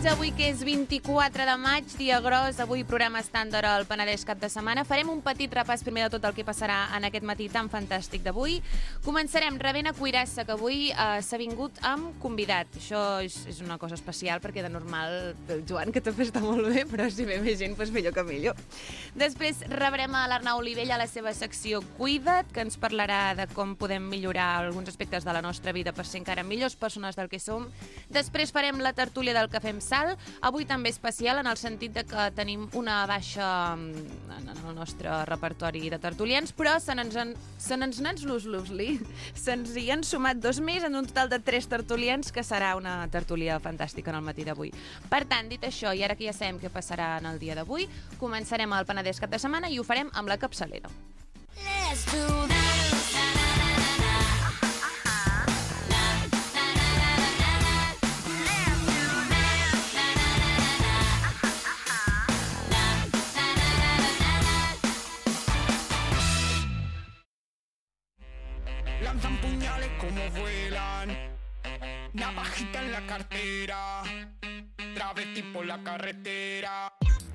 avui que és 24 de maig, dia gros, avui programa estàndard al Penedès cap de setmana. Farem un petit repàs primer de tot el que passarà en aquest matí tan fantàstic d'avui. Començarem rebent a Cuirassa, que avui s'ha vingut amb convidat. Això és una cosa especial, perquè de normal, Joan, que també està molt bé, però si ve més gent, doncs millor que millor. Després rebrem a l'Arnau Olivella a la seva secció Cuida't, que ens parlarà de com podem millorar alguns aspectes de la nostra vida per ser encara millors persones del que som. Després farem la tertúlia del Cafè amb Sal, avui també especial en el sentit de que tenim una baixa en el nostre repertori de tertulians, però se'ns hi han sumat 2 més en un total de 3 tertulians, que serà una tertúlia fantàstica en el matí d'avui. Per tant, dit això, i ara que ja sabem què passarà en el dia d'avui, començarem el Penedès cap de setmana i ho farem amb la capçalera. Let's do this. Lanzan puñales como vuelan, navajita en la cartera, travesti por la carretera.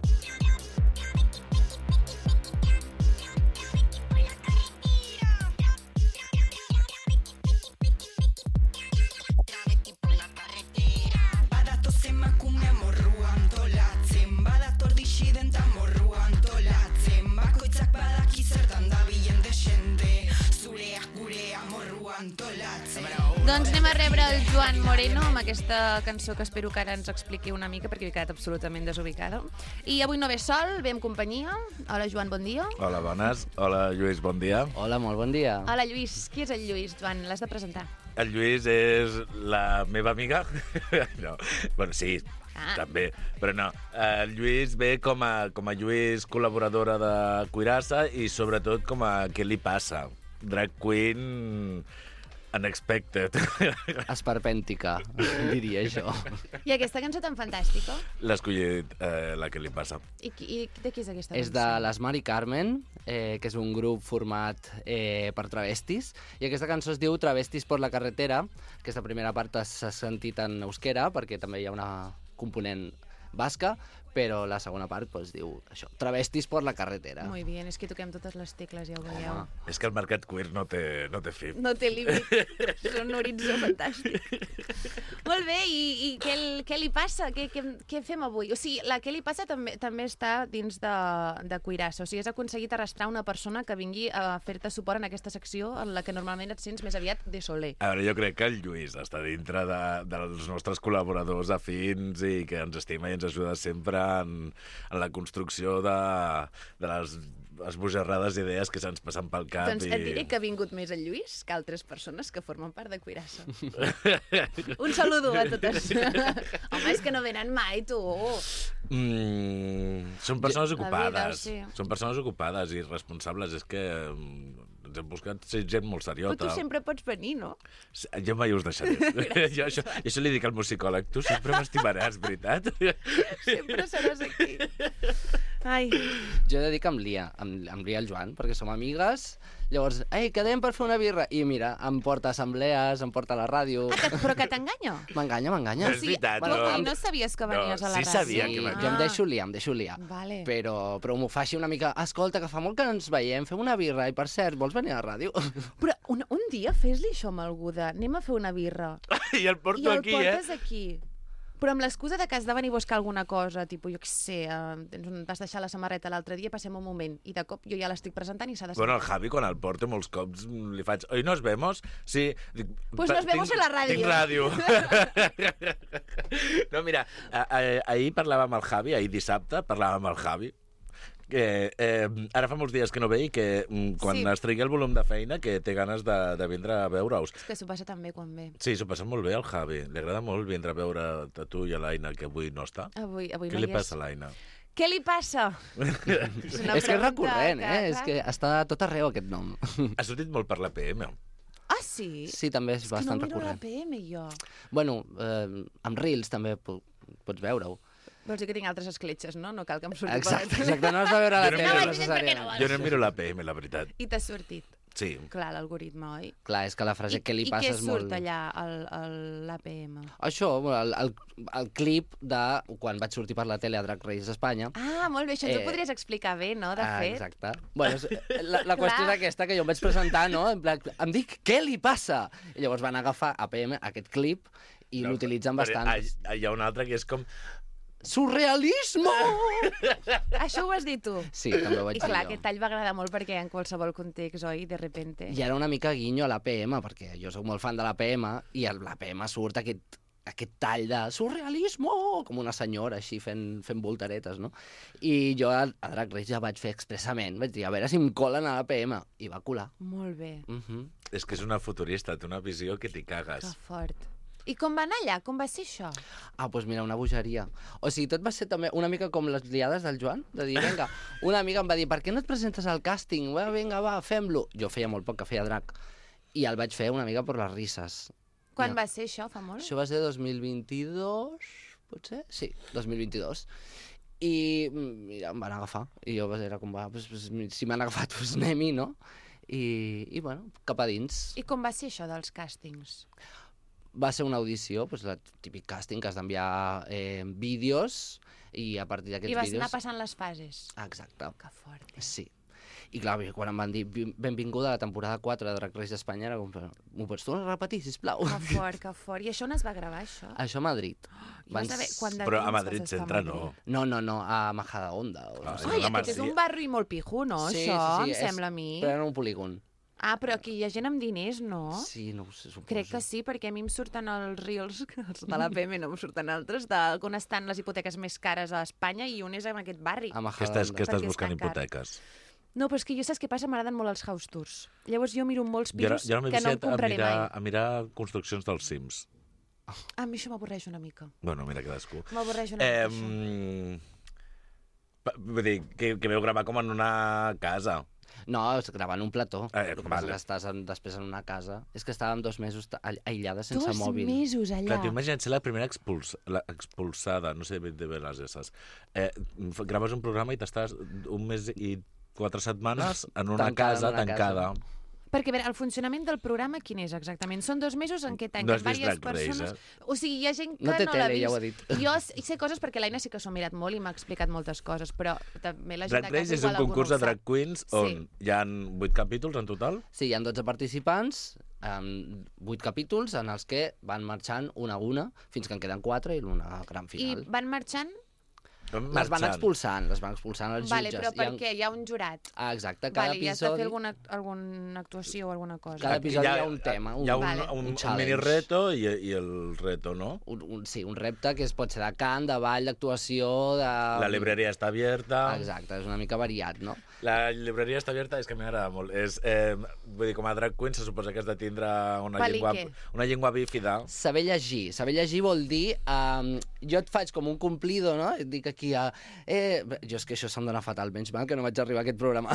Badatos emakume morruan tolatzen, badator disidentan morruan tolatzen, bakoitzak badaki zertan dabilen desente, zureak gurea morruan tolatzen. Doncs anem a rebre el Joan Moreno amb aquesta cançó que espero que ara ens expliqui una mica, perquè he quedat absolutament desubicada. I avui no ve sol, ve amb companyia. Hola, Joan, bon dia. Hola, bones. Hola, Lluís, bon dia. Hola, molt bon dia. Hola, Lluís. Qui és el Lluís, Joan? L'has de presentar. El Lluís és la meva amiga. No, bueno, sí, també, però no. El Lluís ve com a Lluís, col·laboradora de Cuirassa, i sobretot com a Què li passa? Drag queen unexpected. Esperpèntica, diria jo. I aquesta cançó tan fantàstica? L'ha escollit la Què li passa. I de qui és aquesta cançó? És de les Mari Carmen, que és un grup format per travestis, i aquesta cançó es diu Travestis por la carretera. Aquesta primera part s'ha sentit en euskera, perquè també hi ha una component basca, però la segona part doncs, diu això, Travestis por la carretera. Molt bé, és que toquem totes les tecles, ja ho veieu. És que el mercat queer no té fi. No té límit. És un horitzó fantàstic. Molt bé, i què li passa? Què fem avui? O sigui, la Què li passa també està dins de Cuirassa. O sigui, has aconseguit arrastrar una persona que vingui a fer-te suport en aquesta secció en la que normalment et sents més aviat de soler. A veure, jo crec que el Lluís està dintre dels nostres col·laboradors afins i que ens estima i ens ajuda sempre en la construcció de les esbojarrades idees que se'ns passen pel cap. Doncs et diré que ha vingut més el Lluís que altres persones que formen part de Cuirassa. Un saludo a totes. Home, és que no venen mai, tu. Són persones ocupades. Sí. Són persones ocupades i responsables. És que ens hem buscat gent molt seriota. Però tu sempre pots venir, no? Jo mai us deixaré. Jo això li dic al meu psicòleg. Tu sempre m'estimaràs, veritat? Sempre seràs aquí. Ai. Jo he de dir que em lia el Joan, perquè som amigues. Llavors, quedem per fer una birra. I mira, em porta a assemblees, em porta a la ràdio. Però que t'enganya? M'enganya. És veritat, I no sabies que venies a la ràdio? Sí sabia que Jo em deixo liar. Vale. Però m'ho fa així una mica. Escolta, que fa molt que no ens veiem, fem una birra. I per cert, vols venir a la ràdio? Però un dia fes-li això amb algú de anem a fer una birra. I el porto aquí, I el portes aquí. Però amb l'excusa de que has de venir a buscar alguna cosa, tipus, jo què sé, vas deixar la samarreta l'altre dia, passem un moment, i de cop jo ja l'estic presentant i s'ha de... Bueno, el Javi, quan el porto molts cops, li faig... Oi, nos vemos? Sí. Pues nos vemos en la ràdio. Tinc ràdio. No, mira, ahir parlàvem amb el Javi, ahir dissabte parlàvem amb el Javi, ara fa molts dies que no ve i que quan es tregui el volum de feina que té ganes de vindre a veure-us. És que s'ho passa tan bé quan ve. Sí, s'ho passa molt bé al Javi. Li agrada molt vindre a veure a tu i a l'Aina, que avui no està. Avui no Què li passa a l'Aina? Què li passa? És que és recurrent, és que està a tot arreu aquest nom. Ha sortit molt per la PM. Ah, sí? Sí, també és bastant recurrent. És que no miro recurrent. la PM, jo. Bueno, amb Reels també pots veure-ho. Vols dir que tinc altres escletxes, no? No cal que em surti Exacte, no has de veure la tele necessàriament. Jo no miro la PM, la veritat. I t'ha sortit. Sí. Clar, l'algoritme, oi? Clar, és que la frase què li passa és molt... I què surt allà, a l'APM? Això, el clip de quan vaig sortir per la tele a Drag Race Espanya. Ah, molt bé, això ens ho podries explicar bé, no, de fet? Exacte. Bueno, la qüestió és aquesta, que jo em vaig presentar, no? En plan, em dic, què li passa? I llavors van agafar APM, aquest clip, i l'utilitzen bastant. Hi ha un altre que és com... Surrealismo! Això ho has dit tu? Sí, també ho vaig I dir clar, jo. aquest tall va agradar molt perquè en qualsevol context, oi, de repente. I era una mica guinyo a l'APM, perquè jo sóc molt fan de l'APM, i a l'APM surt aquest tall de surrealismo, com una senyora així fent voltaretes, no? I jo a Drag Race ja vaig fer expressament, vaig dir, a veure si em colen a l'APM, i va colar. Molt bé. És que és una futurista, té una visió que t'hi cagues. Que fort. I com va anar allà? Com va ser això? Ah, doncs mira, una bogeria. O sigui, tot va ser també una mica com les liades del Joan, de dir, vinga, una amiga em va dir, per què no et presentes al càsting? Vinga, va, fem-lo. Jo feia molt poc que feia drac. I el vaig fer una mica per les risses. Quan va ser això? Fa molt? Això va ser 2022, potser? Sí, 2022. I mira, em van agafar. I jo era com, si m'han agafat, doncs anem-hi, no? I bueno, cap a dins. I com va ser això dels càstings? Va ser una audició, doncs, el típic càsting que has d'enviar vídeos i a partir d'aquests vídeos... I vas vídeos... anar passant les fases. Exacte. Que fort. Sí. I clar, quan em van dir benvinguda a la temporada 4 de Drag Race d'Espanya, era com, m'ho pots tornar a repetir, sisplau? Que fort, que fort. I això on es va gravar, això? Això a Madrid. Però a Madrid centre no. No, a Majadahonda. Ai, aquest és un barri molt pijo, no? Sí, això, sí, em sembla a mi. Però era un polígon. Ah, però aquí hi ha gent amb diners, no? Sí, no ho sé, suposo. Crec que sí, perquè a mi em surten els reels, els de l'APM no em surten altres, d'on estan les hipoteques més cares a Espanya i un és en aquest barri. A Que Majadahonda. estàs buscant hipoteques? No, però és que jo saps què passa? M'agraden molt els house tours. Llavors jo miro molts pisos Jo m'he que no em viciat compraré mai. a mirar construccions dels Sims. A mi això m'avorreix una mica. Bueno, mira, cadascú. M'avorreix una mica, això. Vull dir, que veu gravar com en una casa. No, es grava en un plató. El que passa Vale. que estàs després en una casa. És que estàvem 2 mesos aïllades sense 2 mòbil. mesos Clar, allà. t'imagina't ser la primera expulsada, no sé ben bé les esses. Graves un programa i t'estàs un mes i 4 setmanes en una casa tancada. Perquè, a veure, el funcionament del programa quin és exactament? Són 2 mesos en què tanquen No has vist diverses Drag Race, persones... O sigui, hi ha gent que No té l'ha tele, vist. ja ho ha dit. Jo sé coses perquè l'Aina sí que s'ho ha mirat molt i m'ha explicat moltes coses, però també la gent Drag de casa Race és un igual concurs de algú no ho drag queens on hi ha 8 capítols en total. Sí, hi ha 12 participants, 8 capítols en els que van marxant una a una fins que en queden 4 i una gran sap. final. I van marxant? Les van expulsant els jutges. Vale, però per què? Hi ha un jurat. Ah, exacte, cada Vale, i has de episodi... fer alguna actuació o alguna cosa. Cada episodi hi ha un tema, Hi ha Vale. un challenge. mini reto i el reto, no? Sí, un repte que pot ser de cant, de ball, d'actuació, de... La libreria està abierta. Exacte, és una mica variat, no? La libreria està abierta, és que m'agrada molt. Vull dir, com a drag queen se suposa que has de tindre una llengua bífida. Saber llegir. Saber llegir vol dir... jo et faig com un cumplido, no? Et dic aquí jo és que això se'm dona fatal, menys mal que no vaig arribar a aquest programa.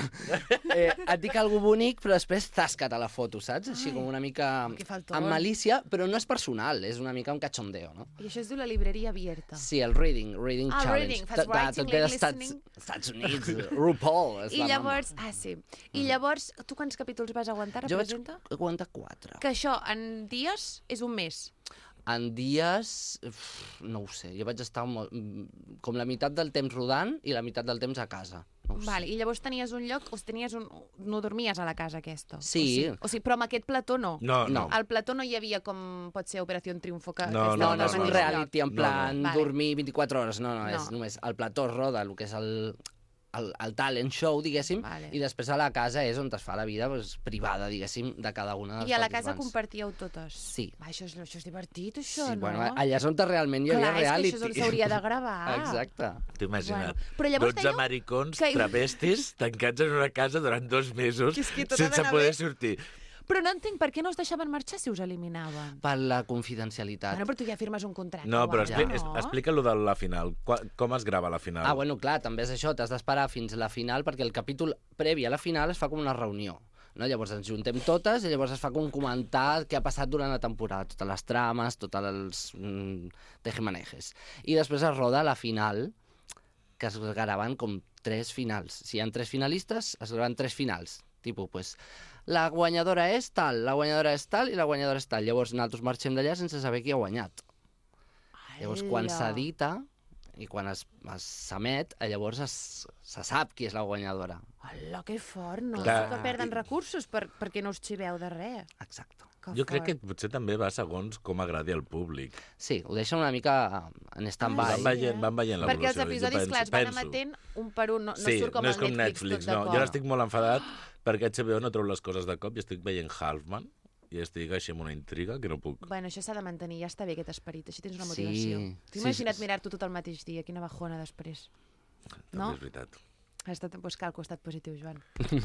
Et dic alguna bonic, però després tasca't a la foto, saps? Així com una mica que faltón. amb malícia, però no és personal, és una mica un cachondeo, no? I això es diu la libreria abierta. Sí, el reading challenge. Reading, fas writing, Tot ve listening. Estats Units, RuPaul, és I la llavors... Ah, sí. I llavors, tu quants capítols vas aguantar, Jo vaig representa? aguantar 4. Que això, en dies, és un mes. En dies, no ho sé, jo vaig estar com la meitat del temps rodant i la meitat del temps a casa. No ho sé. Vale, i llavors tenies un lloc, no dormies a la casa aquesta? Sí. O sigui, però amb aquest plató no. No. Al plató no hi havia com pot ser Operació Triunfo, que No, estava No, al no és un mateix reality lloc. en plan Vale. dormir 24 hores, no, No. és només el plató roda, el que és el talent show, diguéssim, Vale. i després a la casa és on es fa la vida privada, diguéssim, de cada una dels I a la casa participants. compartíeu totes? Sí. Va, això és divertit, això, Sí, no? bueno, allà és on realment hi havia Clar, reality. és que això s'hauria de gravar. Exacte. T'imagina't, Bueno, però llavors 12 dèieu maricons que- travestis tancats en una casa durant 2 mesos Que és que tot ha sense d'anar poder bé. sortir. Però no entenc per què no us deixaven marxar si us eliminaven. Per la confidencialitat. Bueno, però tu ja firmes un contracte. No, però o alguna cosa, no? explica lo de la final. Com es grava la final? Ah, bueno, clar, també és això, t'has d'esperar fins la final, perquè el capítol previ a la final es fa com una reunió. No? Llavors ens juntem totes i llavors es fa com comentar què ha passat durant la temporada, totes les trames, tots els tejemanejes. I després es roda la final, que es graven com 3 finals. Si hi ha 3 finalistes, es graven 3 finals. Tipo, pues, la guanyadora és tal, la guanyadora és tal i la guanyadora és tal. Llavors nosaltres marxem d'allà sense saber qui ha guanyat. Llavors quan s'edita i quan s'emet, llavors se sap qui és la guanyadora. Hola, que fort, no? Clar. Que perden recursos perquè no us xiveu de res. Exacte. Jo crec que potser també va segons com agradi al públic. Sí, ho deixen una mica en stand-by. Van veient l'evolució. Perquè els episodis, clar, es van emetent un per un, no surt com no és el com Netflix, tot de no. cop. Jo estic molt enfadat perquè HBO no treu les coses de cop i estic veient Halfman i estic així amb una intriga que no puc. Bueno, això s'ha de mantenir, ja està bé aquest esperit, així tens una Sí, motivació. T'ho sí, imagina't sí. mirar-t'ho tot el mateix dia, quina bajona després. També No? és veritat. Has de buscar el costat positiu, Joan.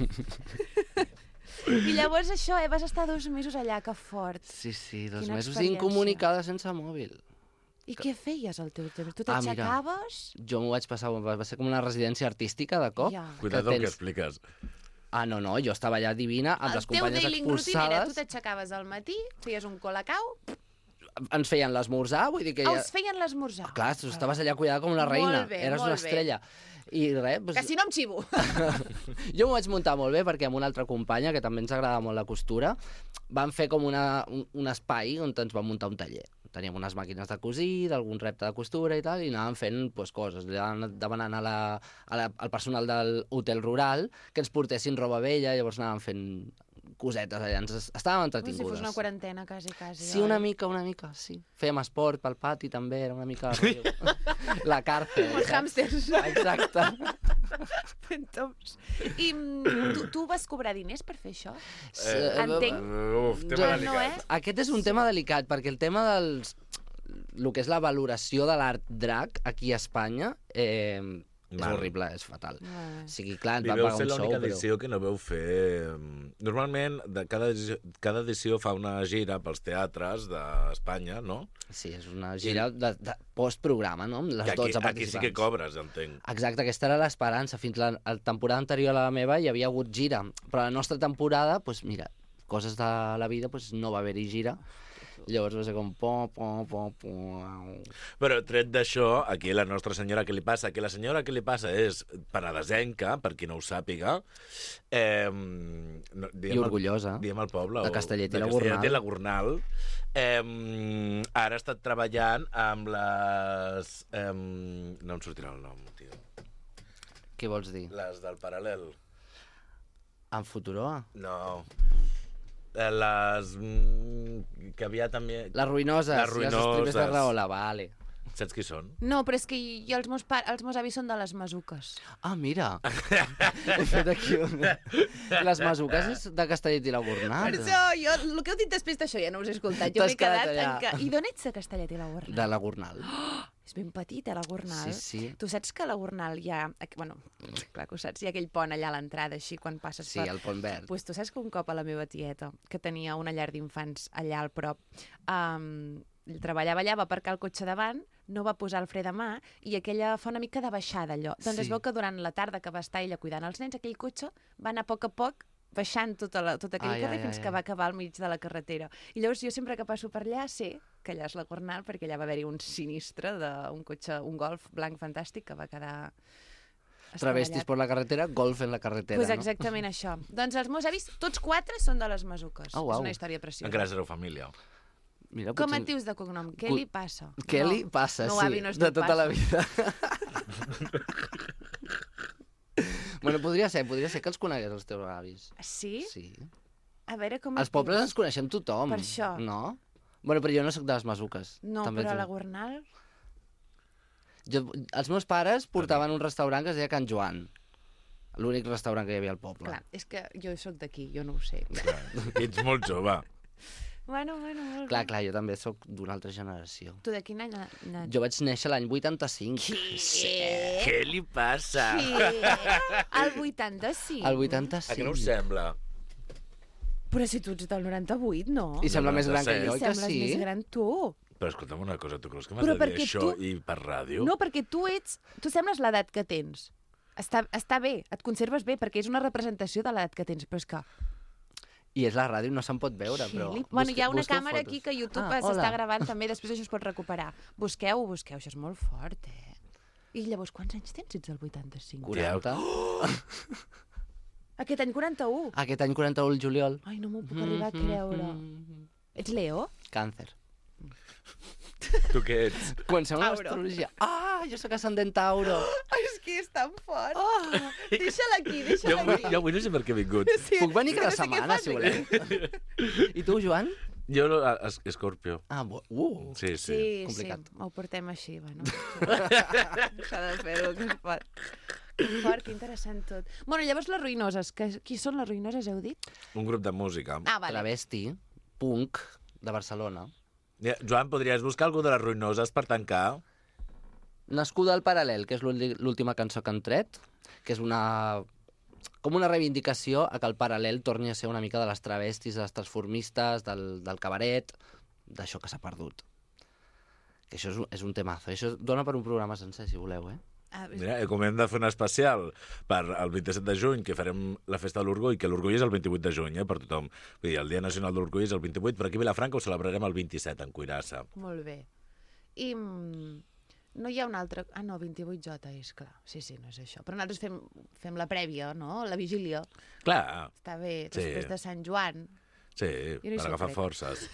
I llavors això, vas estar 2 mesos allà, que fort. Sí, 2 Quina mesos experiència. incomunicada sense mòbil. I què feies al teu temps? Tu mira. t'aixecaves? Jo m'ho vaig passar, va ser com una residència artística de cop. Ja. Cuidado que el que tens- expliques. No, jo estava allà divina, amb les companyes El teu daily routine era, tu expulsades. t'aixecaves al matí, feies un colacau, Ens feien l'esmorzar, vull dir que us feien l'esmorzar. Clar, tu estaves allà cuidada com una Molt reina, bé, eres molt una bé. estrella. I res, Que si no em xivo. jo m'ho vaig muntar molt bé perquè amb una altra companya, que també ens agrada molt la costura, vam fer com un espai on ens vam muntar un taller. Teníem unes màquines de cosir, d'algun repte de costura i tal, i anàvem fent coses. Anàvem demanant al personal del hotel rural que ens portessin roba vella, llavors anàvem fent cosetes allà, estàvem Com entretingudes. si fos una quarantena, quasi. Sí, una mica, sí. Fèiem esport pel pati també, era una mica... la càrcel. Els hàmsters. Exacte. Fent tops. I tu vas cobrar diners per fer això? Eh, Entenc. Tema Jo no, delicat. Aquest és un tema delicat, perquè el tema dels... El que és la valoració de l'art drag aquí a Espanya és Mal. horrible, és fatal. Mal. O sigui, clar, ens I van veu pagar ser un sou, l'única però... edició que no veu fer... Normalment, cada edició fa una gira pels teatres d'Espanya, no? Sí, és una gira de postprograma, no? Amb les Que 12 aquí sí participants. que cobres, entenc. Exacte, aquesta era l'esperança. Fins la temporada anterior a la meva hi havia hagut gira, però la nostra temporada, doncs mira, coses de la vida, doncs no va haver-hi gira. Llavors va ser com... Però tret d'això, aquí la nostra senyora què li passa? Que la senyora què li passa és penedesenca, per qui no ho sàpiga, I orgullosa. Diem al poble. De Castellet i la Castellet i la Gornal. Ara ha estat treballant amb les... no em sortirà el nom, tio. Què vols dir? Les del Paral·lel. En Futuroa? No. Les... que havia també... Les ruïnoses. Les ruïnoses. Les estribes de Rahola, vale. Saps qui són? No, però és que els meus avis són de les Masuques. Ah, mira. He fet aquí una... Les Masuques és de Castellet i la Gornal. Per això, jo, el que heu dit després d'això ja no us he escoltat. Jo T'has m'he quedat quedat allà. en que... I d'on ets de Castellet i la Gornal? De la Gornal. És ben petita, la Gornal. Sí. Tu saps que a la Gornal hi ha... Bueno, clar que ho saps, hi ha aquell pont allà a l'entrada, així, quan passes Sí, el Pont Verd. Pues tu saps que un cop a la meva tieta, que tenia una llar d'infants allà al prop, treballava allà, va aparcar el cotxe davant, no va posar el fre de mà i aquella fa una mica de baixada allò. Doncs Sí. es veu que durant la tarda que va estar ella cuidant els nens, aquell cotxe va anar a poc baixant tot aquell carrer fins que va acabar al mig de la carretera. I llavors jo sempre que passo per allà sé que allà és la Gornal perquè allà va haver-hi un sinistre d'un cotxe, un Golf blanc fantàstic que va quedar Travestis estavellat. per la carretera, golf en la carretera, Pues no? exactament això. Doncs els meus avis, tots 4 són de les Masuques. Oh, uau. És una història preciosa. Encara sereu família. Mira, Com potser- et dius de cognom? Què li passa? Què li passa, no, sí, avi no es de diu tota la passa. vida. Bueno, podria ser que els conegués els teus avis. Sí? Sí. A veure com Als et pobles dius. ens coneixem tothom. Per això. No? Bueno, però jo no sóc de les Masuques. No, també però a t'ho- la Gornal... Els meus pares portaven un restaurant que es deia Can Joan. L'únic restaurant que hi havia al poble. Clar, és que jo sóc d'aquí, jo no ho sé. Ets molt jove. Bueno, molt Clar, bé. jo també sóc d'una altra generació. Tu de quin any... Jo vaig néixer l'any 85. Sí. Què li passa? Sí. El 85. El 85. A què no us sembla? Però si tu ets del 98, no? I sembla No, més gran que 97. jo, oi que Sembles sí? més gran tu. Però escolta'm una cosa, tu creus que m'has Però de dir perquè això tu- i per ràdio? No, perquè tu sembles l'edat que tens. Està bé, et conserves bé, perquè és una representació de l'edat que tens, però és que... I és la ràdio, no se'n pot veure, però... Bueno, hi ha una busqueu càmera fotos. aquí que a YouTube hola. s'està gravant també, després això es pot recuperar. Busqueu, això és molt fort, I llavors, quants anys tens si ets del 85? 40. Aquest any 41. Aquest any 41 el juliol. Ai, no m'ho puc arribar a creure. Ets Leo? Càncer. Tu què ets? Comencem amb Tauro. l'astrologia. Jo sóc ascendent Tauro. És que és tan fort. Deixa-la aquí, deixa-la aquí. Jo avui no sé per què he vingut. Sí, Puc venir és que cada no sé què setmana, fas si aquí. voleu. I tu, Joan? Jo, Escorpio. Sí, Sí. sí, Complicat. ho portem així, bueno. S'ha de fer-ho, que es pot. Que fort, que interessant tot. Bueno, llavors les Ruïnoses. Qui són les Ruïnoses, heu dit? Un grup de música. Ah, vale. Travesti, punk, de Barcelona. Joan, podries buscar algú de les Ruïnoses per tancar? Nascuda al Paral·lel, que és l'última cançó que han tret, que és com una reivindicació a que el Paral·lel torni a ser una mica de les travestis, de les transformistes, del cabaret, d'això que s'ha perdut. Que això és un temazo. Això dona per un programa sencer, si voleu, Mira, com hem de fer un especial per el 27 de juny, que farem la festa de l'Orgull, que l'Orgull és el 28 de juny, per tothom. Vull dir, el Dia Nacional de l'Orgull és el 28, però aquí a Vilafranca ho celebrarem el 27, en Cuirassa. Molt bé. I no hi ha un altre... Ah, no, 28J és, clar. Sí, no és això. Però nosaltres fem la prèvia, no? La vigília. Clar, Està bé. Sí. Després de Sant Joan. sí, Jo no hi per soc, agafar crec. forces.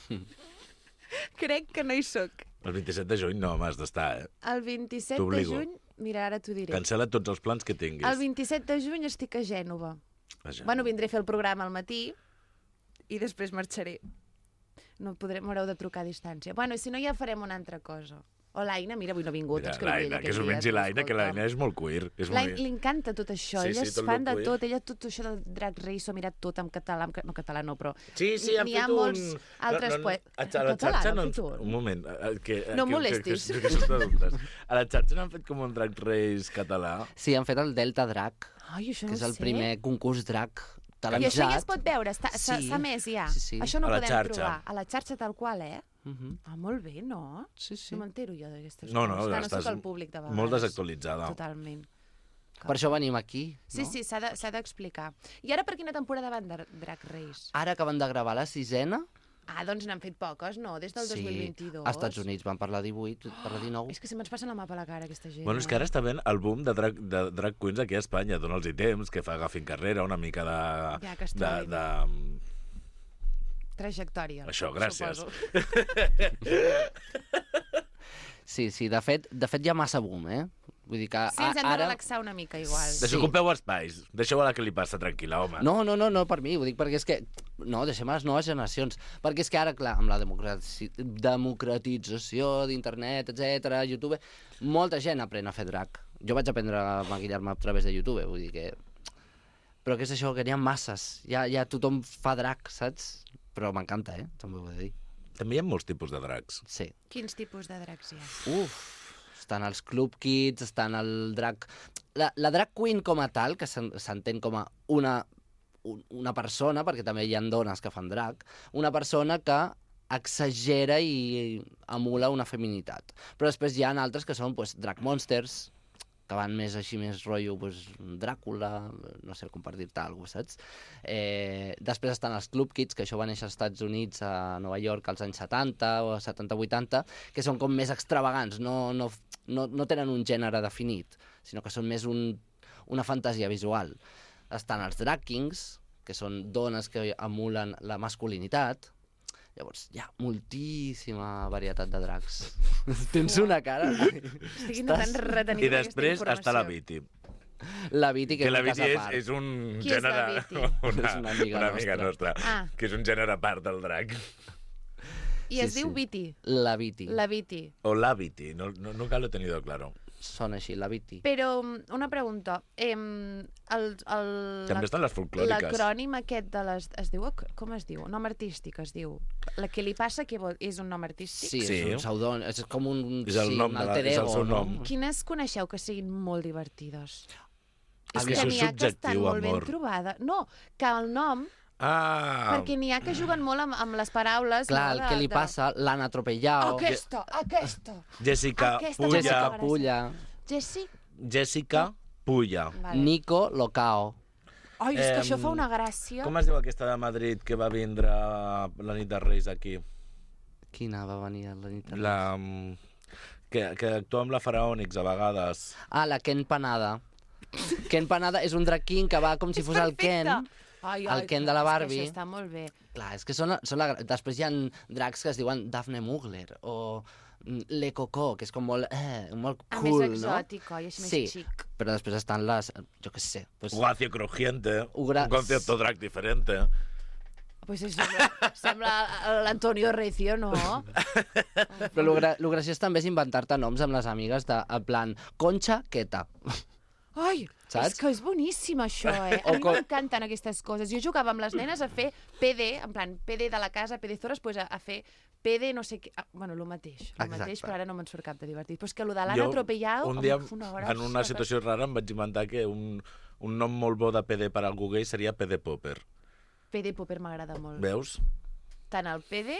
Crec que no hi soc. El 27 de juny no m'has d'estar, El 27 de T'obligo. juny... Mira, ara t'ho diré. Cancela tots els plans que tinguis. El 27 de juny estic a Gènova. Vaja. Bueno, vindré a fer el programa al matí i després marxaré. No podré, m'haureu de trucar a distància. Bueno, si no ja farem una altra cosa. O l'Aina, mira, avui no ha vingut. Mira, és que no ve l'Aina, ell que s'ho aquest dia, mengi tu, l'Aina, que escolta'm. l'Aina és molt queer. És L'Aina molt... li encanta tot això, Sí, ella sí, és tot fan lo de queer. tot, ella tot això del Drag Race s'ho ha mirat tot en català, no català no, però Sí, han n'hi ha fet molts un... altres poetes. A la xarxa no... Un moment. No molestis. Que són de dubtes. A la xarxa no han fet com un drag race català. Sí, han fet el Delta Drag, Ai, això que no és el sé. primer concurs drag I això ja es televisat. pot veure, s'ha Sí. més ja. Sí. Això no A ho la podem xarxa. trobar. A la xarxa tal qual, Mhm. Ah, molt bé, no? Sí. No m'entero jo d'aquestes No, coses. Clar, no estàs soc al públic de vegades. molt desactualitzada. Totalment. Per això venim aquí. Sí, sí, s'ha d'explicar. I ara per quina temporada van de Drag Race? Ara acaben de gravar la 6ª. Ah, doncs n'han fet poques, no? Des del 2022. als Estats Units van per la 18, per la 19. És que se me'ns passa la mà per la cara, aquesta gent. Bueno, és que ara està ben el boom de drag queens aquí a Espanya. Dona'ls-hi temps, que agafin carrera, una mica de... Ja que es trobin. de Trajectòria. Això, gràcies. suposo. Sí, de fet hi ha massa boom, Vull dir que Sí, ens hem de ara... relaxar una mica, igual. Desocupeu espais. Deixeu a la que li passa tranquil·la, home. No, per mi, ho dic perquè és que... No, deixem a les noves generacions. Perquè és que ara, clar, amb la democratització d'internet, etc, YouTube, molta gent aprèn a fer drag. Jo vaig aprendre a maquillar-me a través de YouTube, vull dir que... Però què és això? Que n'hi ha masses. Ja tothom fa drag, saps? Però m'encanta, també ho he de dir. També hi ha molts tipus de drags. Sí. Quins tipus de drags hi ha? Estan els club kids, estan el drag... La drag queen com a tal, que s'entén com a una persona, perquè també hi ha dones que fan drag, una persona que exagera i emula una feminitat. Però després hi ha altres que són drag monsters, que van més així, més rotllo, Dràcula, no sé com per dir-te alguna cosa, saps? Després estan els Club Kids, que això va néixer als Estats Units, a Nova York, als anys 70 o 70-80, que són com més extravagants, no tenen un gènere definit, sinó que són més una fantasia visual. Estan els Drag Kings, que són dones que emulen la masculinitat. Llavors, hi ha moltíssima varietat de drags. Tens una cara... Estic intentant retenir I aquesta després informació. està la Viti. La Viti, que és la un cas Viti a part. és un Qui és la gènere... Viti? És una amiga nostra. Ah. Que és un gènere a part del drag. I es diu Viti. La Viti. La Viti. O la Viti, no cal he tenido claro. Sona així, la Viti. Però una pregunta. També estan les folclòriques. L'acrònim aquest de les... Com es diu? Nom artístic es diu. La que li passa, és un nom artístic? Sí, Sí. és un pseudònim, és com un, És el nom un de la- alter és el ego, seu no? nom. Quines coneixeu que siguin molt divertides? És que que això n'hi és ha que estan subjectiu, molt ben amor. trobades. No, que el nom... Ah! Perquè n'hi ha que juguen molt amb les paraules... Clar, no, el que li passa, l'han atropellat. Aquesta! Jessica Aquesta Pulla. Jessica Pulla. Jessica Pulla. Vale. Nico Locao. Ai, és que això fa una gràcia. Com es diu aquesta de Madrid que va vindre la nit de Reis aquí? Quina va venir a la nit? Que actua amb la Faraònics a vegades. Ah, la Ken Panada. Ken Panada és un drag king que va com si fos el Ken, el Ken de la Barbie. Això està molt bé. Clar, és que després hi ha drags que es diuen Daphne Mugler o Le Coco, que és com molt cool, més exòtic, oi? Així més xic. Però després estan les, jo què sé... Guacio Crujiente, un concepto drag diferente. Pues això sembla l'Antonio Recio, no? Però lo graciós també és inventar-te noms amb les amigues de, en plan, Concha Queta. Ai, saps? És que és boníssim això, eh? A mi m'encanten aquestes coses. Jo jugava amb les nenes a fer PD, en plan, PD de la casa, PD Zores, pues a fer PD no sé què... Bueno, el mateix, però ara no me'n surt cap de divertit. Però és que el de l'Anna Atropellado... Un dia, en una situació rara, em vaig inventar que un nom molt bo de PD per algú gay seria PD Popper. PD Popper m'agrada molt. Veus? Tant el PD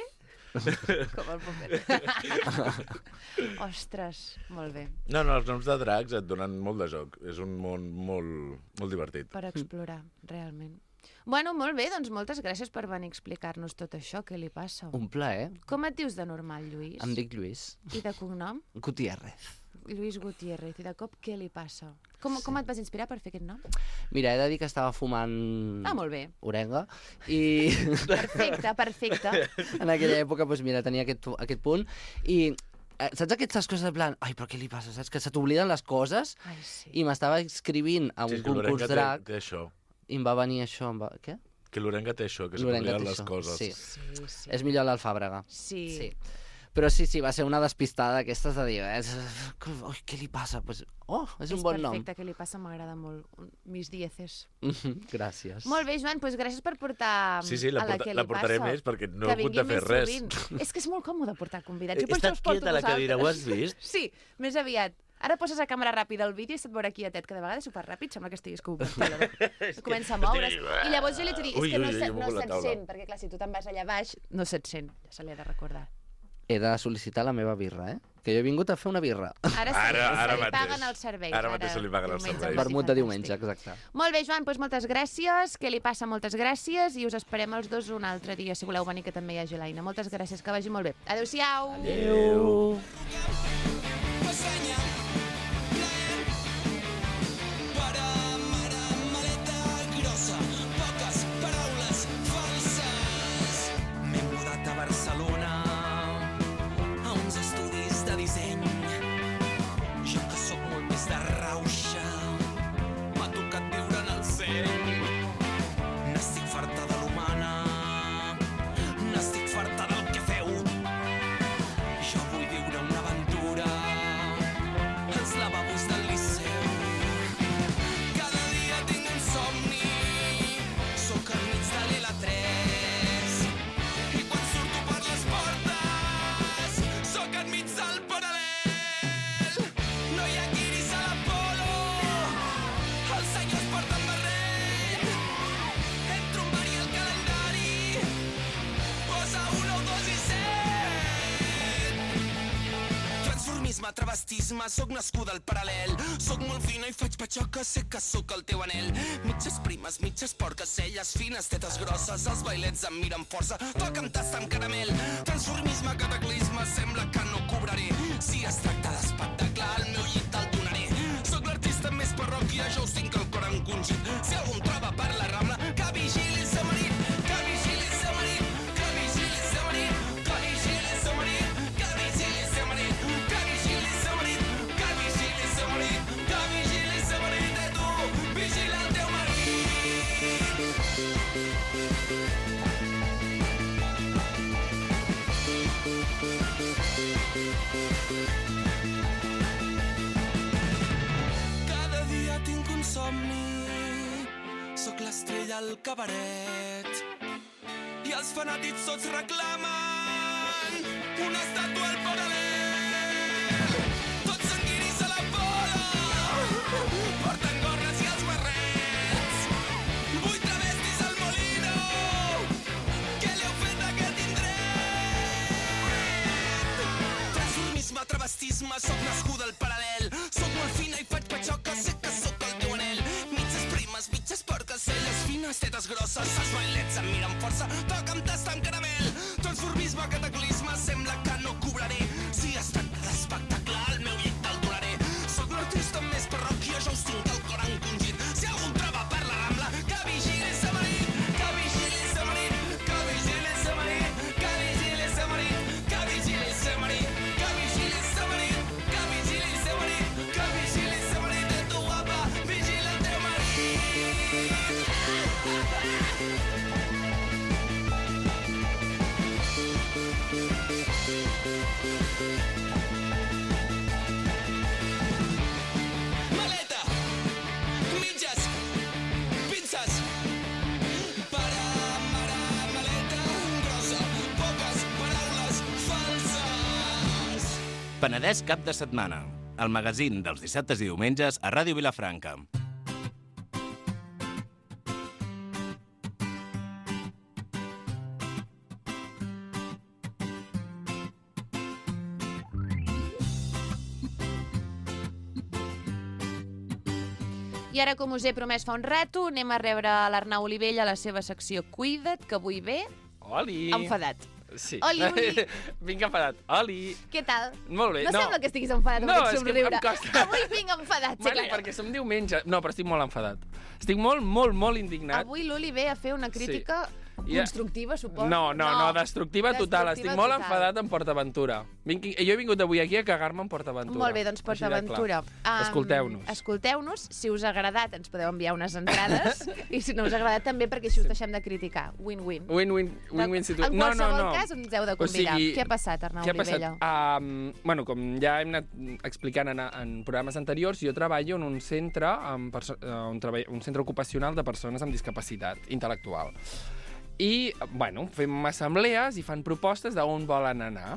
com el Popper. Ostres, molt bé. No, els noms de drags et donen molt de joc. És un món molt divertit. Per explorar, realment. Bueno, molt bé, doncs moltes gràcies per venir a explicar-nos tot això, què li passa. Un plaer. Com et dius de normal, Lluís? Em dic Lluís. I de cognom? Gutiérrez. Lluís Gutiérrez. I de cop, què li passa? Com et vas inspirar per fer aquest nom? Mira, he de dir que estava fumant... molt bé. Orenga. I... Perfecte. En aquella època, doncs mira, tenia aquest punt. I saps aquestes coses de plan, ai, però què li passa? Saps que se t'obliden les coses? Ai, sí. I m'estava escrivint a un concurs drag. Té això. I em va venir això. Què? Que l'Orenga té això, que se t'obliden les coses. Sí. És millor l'Alfàbrega. Sí. Però sí, va ser una despistada d'aquestes de dir, què li passa? Pues, és un bon nom. És perfecte, què li passa, m'agrada molt. Mis dieces. Gràcies. Molt bé, Joan, doncs gràcies per portar Sí, la portaré més perquè no he hagut de fer res. És que és molt còmode portar convidats. He estat quieta a la cadira, ho has vist? Sí, més aviat. Ara poses a càmera ràpida el vídeo i se't veurà quietet, que de vegades superràpid sembla que estiguis com comença a moure's. I llavors jo li he dit, és que no se't sent, perquè clar, si tu te'n vas allà baix, no se't sent. Ja se li ha de recordar. He de sol·licitar la meva birra, que jo he vingut a fer una birra. Ara se li paguen els serveis. Ara mateix se li paguen els serveis. Vermut de diumenge, exacte. Molt bé, Joan, doncs moltes gràcies. Què li passa? Moltes gràcies. I us esperem els dos un altre dia, si voleu venir, que també hi hagi l'Aina. Moltes gràcies, que vagi molt bé. Adéu-siau. Adéu. Travestisme, soc nascuda al paral·lel. Soc molt fina i faig patxoca, sé que sóc el teu anel. Mitges primes, mitges porques, celles fines, tetes grosses, els bailets em miren força, toca'm tasta amb caramel. Transformisme, cataclisme, sembla que no cobraré. Si es tracta d'espectacle, el meu llit te'l donaré. Soc l'artista més parròquia, jo us tinc el cor encongit. Si algú em troba per la Rambla, que vigili el seu marit, que vigili el seu marit, que vigili el seu marit, que vigili el seu marit, que vigili el seu marit. Cada dia tinc un somni, sóc l'estrella al cabaret i els fanàtics tots reclamen una estàtua al paral·lel. Tots sanguinis a la bola, porten gorres i els barrets. 8 travestis al Molino, què li heu fet a aquest indret? Transformisme, travestisme, soc nascuda al paral·lel. Soc molt fina i faig patxoca, sé que sóc el teu anel. Mitges primes, mitges porques, celles fines, tetes grosses, els bailets em miren força, toca'm tasta amb caramel. Transformisme, cataclisme, sembla que no cobraré. Si es tracta d'espectacle, el meu llit te'l donaré. Soc l'artista més parròquia, jo us tinc el cor en Penedès cap de setmana, el magazín dels dissabtes i diumenges a Ràdio Vilafranca. I ara, com us he promès fa un rato, anem a rebre l'Arnau Olivella a la seva secció Cuida't, que avui ve Oli! enfadat. Sí. Oli, Oli. Vinc enfadat. Oli! Què tal? Molt bé. No sembla que estiguis enfadat amb No, aquest és que somriure. em costa. Avui vinc enfadat, sí, Bueno, claro. perquè som diumenge. No, però estic molt enfadat. Estic molt indignat. Avui l'Oli ve a fer una crítica constructiva, suposo. No, destructiva total. Estic molt total. enfadat amb PortAventura. Jo he vingut avui aquí a cagar-me en PortAventura. Molt bé, doncs Així de clar. PortAventura. Escolteu-nos. Escolteu-nos, si us ha agradat ens podeu enviar unes entrades i si no us ha agradat també perquè així us deixem de criticar. Win-win. Win-win situació. En qualsevol cas ens heu de convidar. Què ha passat, Arnau Què ha Olivella? passat? Bueno, com ja hem anat explicant en programes anteriors, jo treballo en un centre, un centre ocupacional de persones amb discapacitat intel·lectual. I, bueno, fem assemblees i fan propostes d'on volen anar.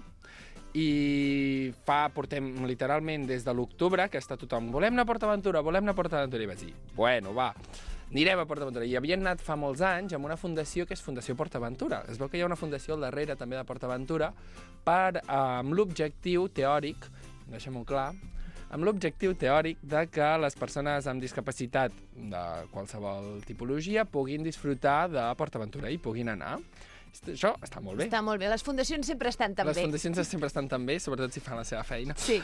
I portem literalment des de l'octubre que està tothom, volem anar a PortAventura, i vaig dir, bueno, va, anirem a PortAventura. I havien anat fa molts anys amb una fundació que és Fundació PortAventura. Es veu que hi ha una fundació al darrere també de PortAventura amb l'objectiu teòric, deixem-ho clar, amb l'objectiu teòric de que les persones amb discapacitat de qualsevol tipologia puguin disfrutar de PortAventura i puguin anar. Això està molt bé. Està molt bé. Les fundacions sempre estan tan bé. Les fundacions sempre estan tan bé, sobretot si fan la seva feina. Sí.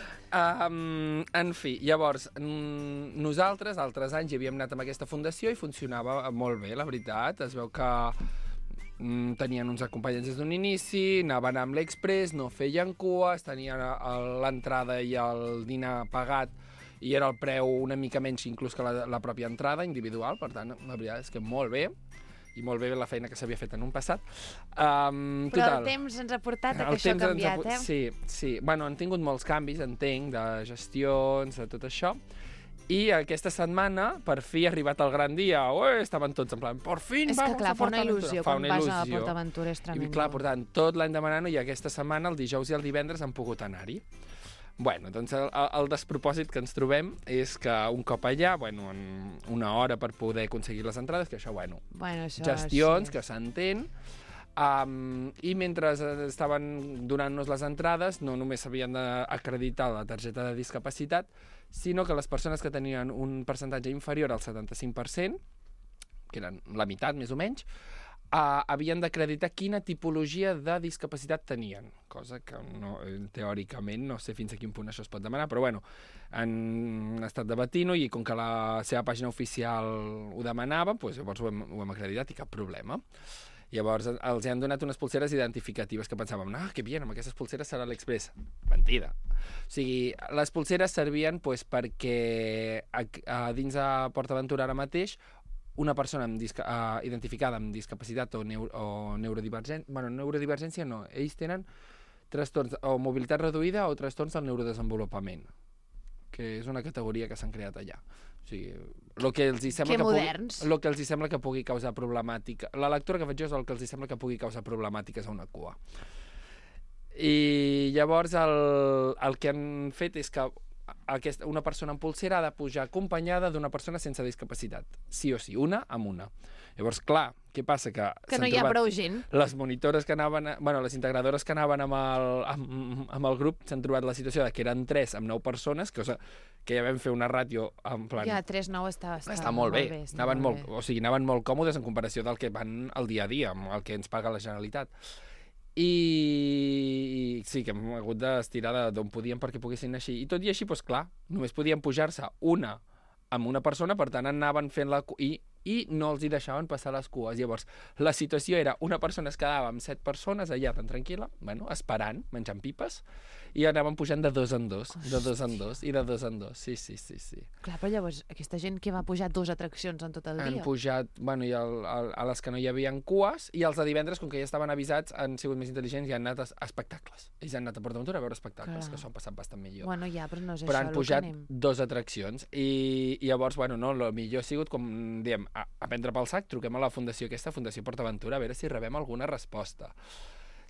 En fi, llavors, nosaltres, altres anys, hi havíem anat amb aquesta fundació i funcionava molt bé, la veritat. Es veu que tenien uns acompanyants des d'un inici, anaven amb l'Express, no feien cues, tenien l'entrada i el dinar pagat i era el preu una mica menys inclús que la pròpia entrada individual, per tant, la veritat és que molt bé, i molt bé la feina que s'havia fet en un passat. Però el temps ens ha portat a que això ha canviat, Sí. Bueno, han tingut molts canvis, entenc, de gestions, de tot això, i aquesta setmana, per fi, ha arribat el gran dia. Estaven tots en plan, por fin, vamos a PortAventura. És que clar, fa una il·lusió quan vas a PortAventura, és tremendo. I clar, portant tot l'any demanant-ho, i aquesta setmana, el dijous i el divendres, han pogut anar-hi. Bueno, doncs el despropòsit que ens trobem és que un cop allà, bueno, en una hora per poder aconseguir les entrades, que això, això, gestions, sí. que s'entén, i mentre estaven donant-nos les entrades, no només s'havien d'acreditar la targeta de discapacitat, sinó que les persones que tenien un percentatge inferior al 75%, que eren la meitat, més o menys, havien d'acreditar quina tipologia de discapacitat tenien, cosa que teòricament no sé fins a quin punt això es pot demanar, però bueno, han estat debatint-ho i com que la seva pàgina oficial ho demanava, doncs llavors ho hem acreditat i cap problema. Llavors els han donat unes pulseres identificatives que pensàvem, que bien, amb aquestes pulseres serà l'Express. Mentida. O sigui, les pulseres servien perquè dins de PortAventura ara mateix una persona identificada amb discapacitat o neurodivergència, neurodivergència no, ells tenen trastorns o mobilitat reduïda o trastorns del neurodesenvolupament, que és una categoria que s'han creat allà. O sigui, el que els sembla que pugui causar problemàtica. La lectura que faig jo és el que els sembla que pugui causar problemàtiques a una cua. I llavors el que han fet és que una persona amb pulsera ha de pujar acompanyada d'una persona sense discapacitat. Sí o sí, una amb una. Llavors, clar, què passa? Que no hi ha prou gent. Les monitores que anaven, les integradores que anaven amb el grup s'han trobat la situació de que eren 3 amb 9 persones, que ja vam fer una ràtio en plan... Ja, 3-9 està molt bé. Anaven molt còmodes en comparació del que van el dia a dia, amb el que ens paga la Generalitat. I sí, que hem hagut d'estirar d'on podíem perquè poguessin anar així. I tot i així, doncs clar, només podien pujar-se una amb una persona, per tant anaven fent la... I no els hi deixaven passar les cues. Llavors, la situació era una persona es quedava amb 7 persones allà tan tranquil·la, esperant, menjant pipes, i anaven pujant de 2 en 2, de 2 en 2 i de 2 en 2. Sí. Clar, però llavors, aquesta gent que va pujar 2 atraccions en tot el dia? Han pujat, i a les que no hi havia cues, i els de divendres, com que ja estaven avisats, han sigut més intel·ligents i han anat a espectacles. Ells han anat a PortAventura a veure espectacles, que s'ho han passat bastant millor. Bueno, ja, però no és però això han pujat 2 atraccions. I llavors, el millor ha sigut, com diem, a prendre pel sac, truquem a la fundació aquesta, Fundació PortAventura, a veure si rebem alguna resposta.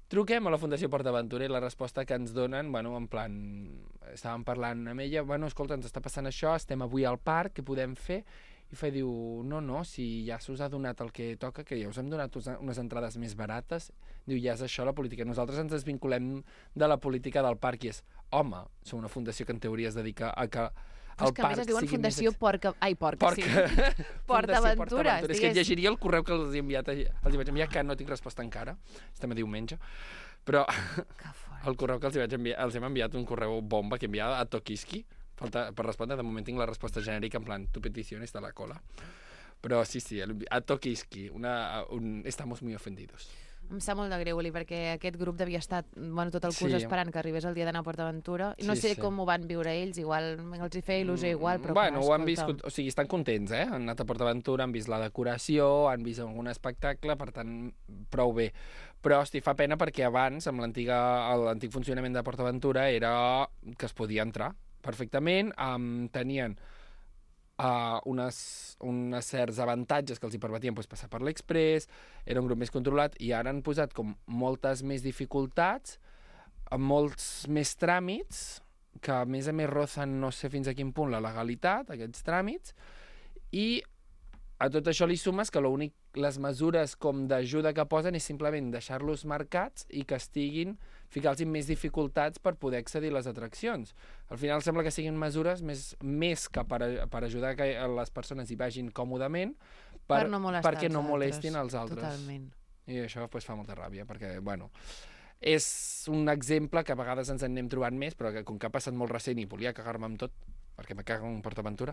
Truquem a la Fundació PortAventura i la resposta que ens donen, bueno, en plan, estàvem parlant amb ella, bueno, escolta, ens està passant això, estem avui al parc, què podem fer? I diu, no, si ja s'us ha donat el que toca, que ja us hem donat unes entrades més barates, diu, ja és això la política. Nosaltres ens desvinculem de la política del parc i és, home, som una fundació que en teoria es dedica a que el que a més es diuen Fundació Porca... Ai, Porca, sí. PortAventura. És que llegiria el correu que els he enviat, els vaig enviar, que no tinc resposta encara, estem a diumenge, però el correu que els hem enviat un correu bomba que he enviat a Tokiski, per respondre, de moment tinc la resposta genèrica en plan, tu petició està a la cola. Però sí, a Tokiski, estamos muy ofendidos. Em sap molt de greu, Uli, perquè aquest grup devia estar tot el curs esperant que arribés el dia d'anar a PortAventura. No sé com ho van viure ells, igual els hi feia il·lusió igual, però... Bueno, ho han viscut, o sigui, estan contents, Han anat a PortAventura, han vist la decoració, han vist algun espectacle, per tant, prou bé. Però, hosti, fa pena perquè abans, amb l'antic funcionament de PortAventura, era que es podia entrar perfectament, tenien uns certs avantatges que els hi permetien passar per l'Express, era un grup més controlat, i ara han posat com moltes més dificultats, molts més tràmits, que a més rozan no sé fins a quin punt la legalitat, aquests tràmits, i a tot això li sumes que les mesures com d'ajuda que posen és simplement deixar-los marcats i que ficar-los més dificultats per poder accedir a les atraccions. Al final sembla que siguin mesures més que per ajudar que les persones hi vagin còmodament perquè no molestin els altres. Totalment. I això fa molta ràbia, perquè, bueno, és un exemple que a vegades ens en anem trobant més, però que com que ha passat molt recent i volia cagar-me amb tot, perquè me cago en PortAventura,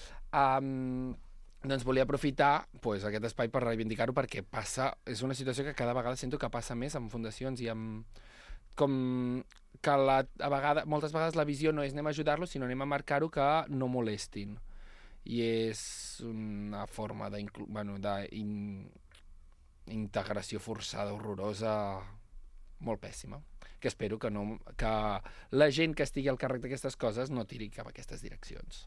doncs volia aprofitar aquest espai per reivindicar-ho, perquè és una situació que cada vegada sento que passa més amb fundacions i amb... com que moltes vegades la visió no és anem a ajudar-los, sinó anem a marcar-ho que no molestin. I és una forma d'integració forçada, horrorosa, molt pèssima, que espero que la gent que estigui al càrrec d'aquestes coses no tiri cap a aquestes direccions.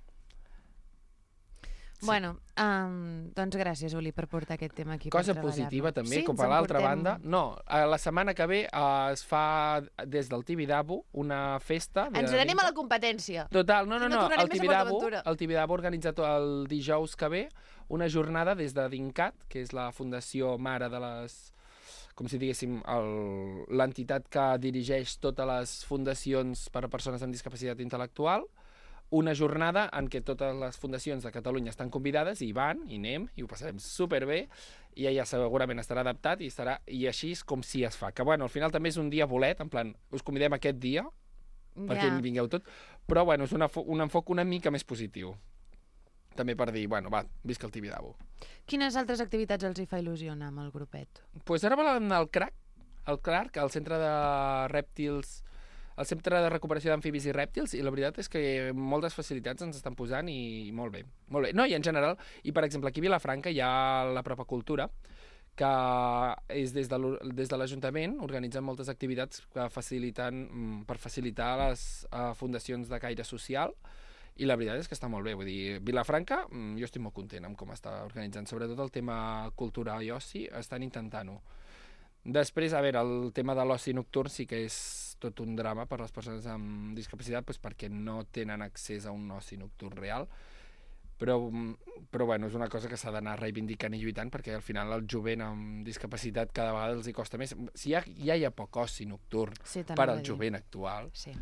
Sí. Bueno, doncs gràcies, Uli, per portar aquest tema aquí. Cosa positiva, també, com a l'altra banda. No, la setmana que ve es fa des del Tibidabo una festa... Ens n'anem a la competència. Total, no. El Tibidabo ha organitzat el dijous que ve una jornada des de DINCAT, que és la fundació mare de les... com si diguéssim, l'entitat que dirigeix totes les fundacions per a persones amb discapacitat intel·lectual, una jornada en què totes les fundacions de Catalunya estan convidades i van, i anem, i ho passarem superbé, i ja segurament estarà adaptat i així és com si es fa. Que, bueno, al final també és un dia bolet, en plan, us convidem aquest dia, perquè hi vingueu tot, però, bueno, és un enfoc una mica més positiu. També per dir, bueno, va, visca el Tibidabo. Quines altres activitats els hi fa il·lusió anar amb el grupet? Doncs ara volen anar al CRAC, al Centre de Rèptils, al Centre de Recuperació d'Amfibis i Rèptils, i la veritat és que moltes facilitats ens estan posant i molt bé. Molt bé. No, i en general, i per exemple aquí a Vilafranca hi ha la Propacultura, que és des de l'Ajuntament, organitzen moltes activitats per facilitar les fundacions de caire social, i la veritat és que està molt bé. Vull dir, Vilafranca, jo estic molt content amb com està organitzant, sobretot el tema cultura i oci, estan intentant-ho. Després, a veure, el tema de l'oci nocturn sí que és tot un drama per a les persones amb discapacitat, perquè no tenen accés a un oci nocturn real, però bueno, és una cosa que s'ha d'anar reivindicant i lluitant, perquè al final el jovent amb discapacitat cada vegada els hi costa més. Si ja hi ha poc oci nocturn per al jovent actual... Sí.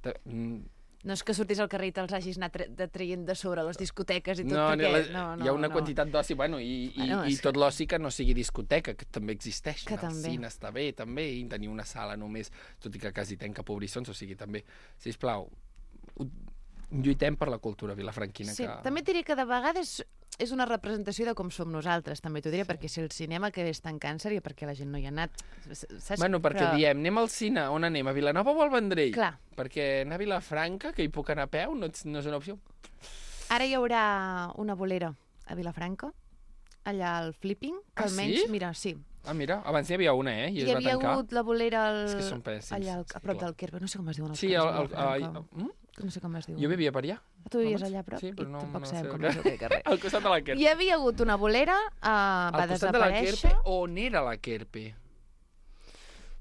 No és que sortis al carrer i te'ls hagis anat traient de sobre les discoteques i tot, perquè... Hi ha una quantitat d'oci, bueno, i tot l'oci que no sigui discoteca, que també existeix. Que també. El cine està bé, també, i tenir una sala només, tot i que quasi tenca pobrissons, o sigui, també, sisplau, lluitem per la cultura vilafranquina. Sí, també diré que de vegades és una representació de com som nosaltres, també t'ho diré, perquè si el cinema que és tan càncer i perquè la gent no hi ha anat... Saps? Bueno, perquè diem, anem al cine, on anem? A Vilanova o al Vendrell? Clar. Perquè anar a Vilafranca, que hi puc anar a peu, no és una opció. Ara hi haurà una bolera a Vilafranca, allà al Flipping, que almenys, sí? Mira, sí. Ah, mira, abans n'hi havia una, i hi havia hagut la bolera allà a prop del Kerbe, no sé com es diuen els camps. No sé com es diu. Jo vivia per allà. Tu vivies allà a prop? Sí, però no sabem sé com es diu aquell carrer. Al costat de la Kerpe. Hi havia hagut una bolera, va desaparèixer. On era la Kerpe?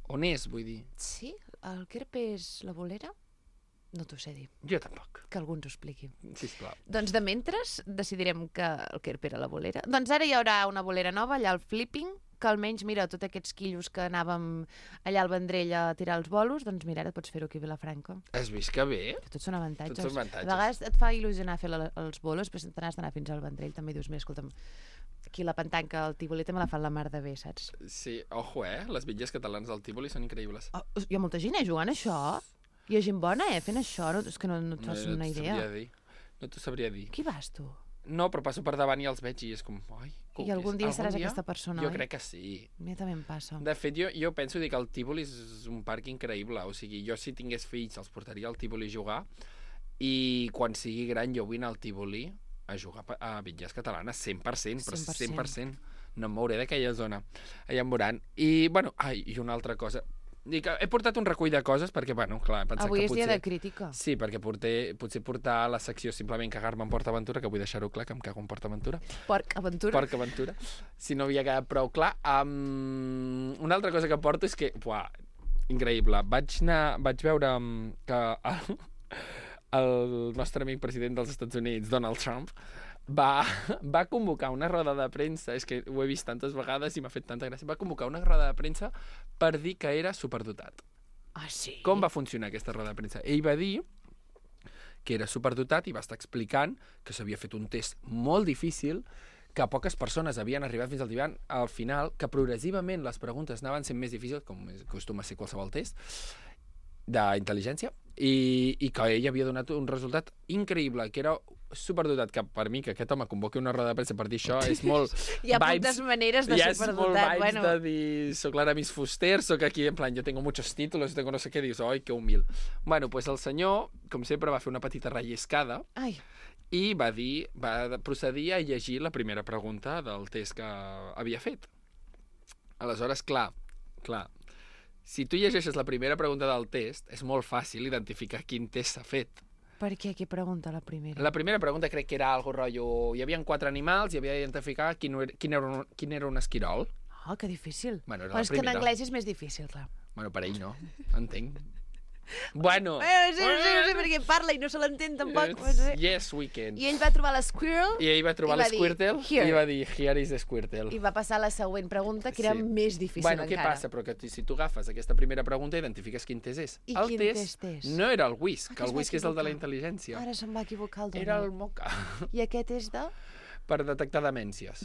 On és, vull dir? Sí? El Kerp és la bolera? No t'ho sé dir. Jo tampoc. Que algú ens ho expliqui. Sisplau. Doncs de mentres decidirem que el Kerp era la bolera. Doncs ara hi haurà una bolera nova allà al Flipping, que almenys, mira, tots aquests quillos que anàvem allà al Vendrell a tirar els bolos, doncs mira, ara pots fer-ho aquí a Vilafranca. Has vist que bé? Tots són avantatges. Tots són avantatges. A vegades et fa il·lusionar fer els bolos, però te n'has d'anar fins al Vendrell, també dius, més, escolta'm, aquí la pentanca, el Tívoli, també la fan la mar de bé, saps? Sí, ojo, les bitlles catalanes del Tívoli són increïbles. Oh, hi ha molta gent, jugant a això. Hi ha gent bona, fent això. No, és que no et fas una idea. No t'ho sabria dir. Qui vas, tu? No, però passo per davant i els veig i és com... Ai, I algun dia seràs aquesta persona, jo oi? crec que sí. A mi també em passa. De fet, jo penso que el Tívoli és un parc increïble. O sigui, jo si tingués fills els portaria al Tívoli a jugar i quan sigui gran jo vull anar al Tívoli a jugar a bitlles catalanes 100%, però 100%. No em mouré d'aquella zona. Allà em veuran. I, bueno, i una altra cosa. Dic, he portat un recull de coses perquè, bueno, clar, he pensat Avui que és dia de crítica. Sí, perquè potser portar a la secció simplement cagar-me en PortAventura, que vull deixar-ho clar, que em cago en PortAventura. PortAventura. Si no havia quedat prou clar. Una altra cosa que porto és que, increïble, vaig veure que el nostre amic president dels Estats Units, Donald Trump, va convocar una roda de premsa, és que ho he vist tantes vegades i m'ha fet tanta gràcia, va convocar una roda de premsa per dir que era superdotat. Ah, sí? Com va funcionar aquesta roda de premsa? Ell va dir que era superdotat i va estar explicant que s'havia fet un test molt difícil, que poques persones havien arribat fins al final, que progressivament les preguntes anaven sent més difícils, com acostuma a ser qualsevol test, d'intel·ligència, i que ell havia donat un resultat increïble, que era superdotat, que per mi que aquest home convoqui una roda de premsa per dir això és molt... Hi ha moltes maneres de superdotat. Ja és molt vibes de dir, soc l'Aramis Fuster, soc aquí, en plan, jo tengo muchos títulos, tengo no sé què, dius, oi, que humil. Bueno, pues el senyor, com sempre, va fer una petita relliscada i va procedir a llegir la primera pregunta del test que havia fet. Aleshores, clar, si tu llegeixes la primera pregunta del test, és molt fàcil identificar quin test s'ha fet. Per què? Qui pregunta la primera? La primera pregunta crec que era algo rotllo... Hi havia 4 animals i havia d'identificar quin era un esquirol. Oh, que difícil. Bueno, però és que en anglès és més difícil, clar. Bueno, per ell no, entenc. Bueno. Sí, perquè parla i no se l'entén tampoc. Yes, we can. I ell va trobar la Squirrel. I ell va trobar la Squirtle i va dir, here is the Squirtle. I va passar a la següent pregunta, que era més difícil encara. Bueno, què passa? Però que si tu agafes aquesta primera pregunta, identifiques quin test és. I quin test és? No era el Whisk, que el Whisk és el de la intel·ligència. Ara se'm va equivocar el Donald. Era el Moca. I aquest és de? Per detectar demències.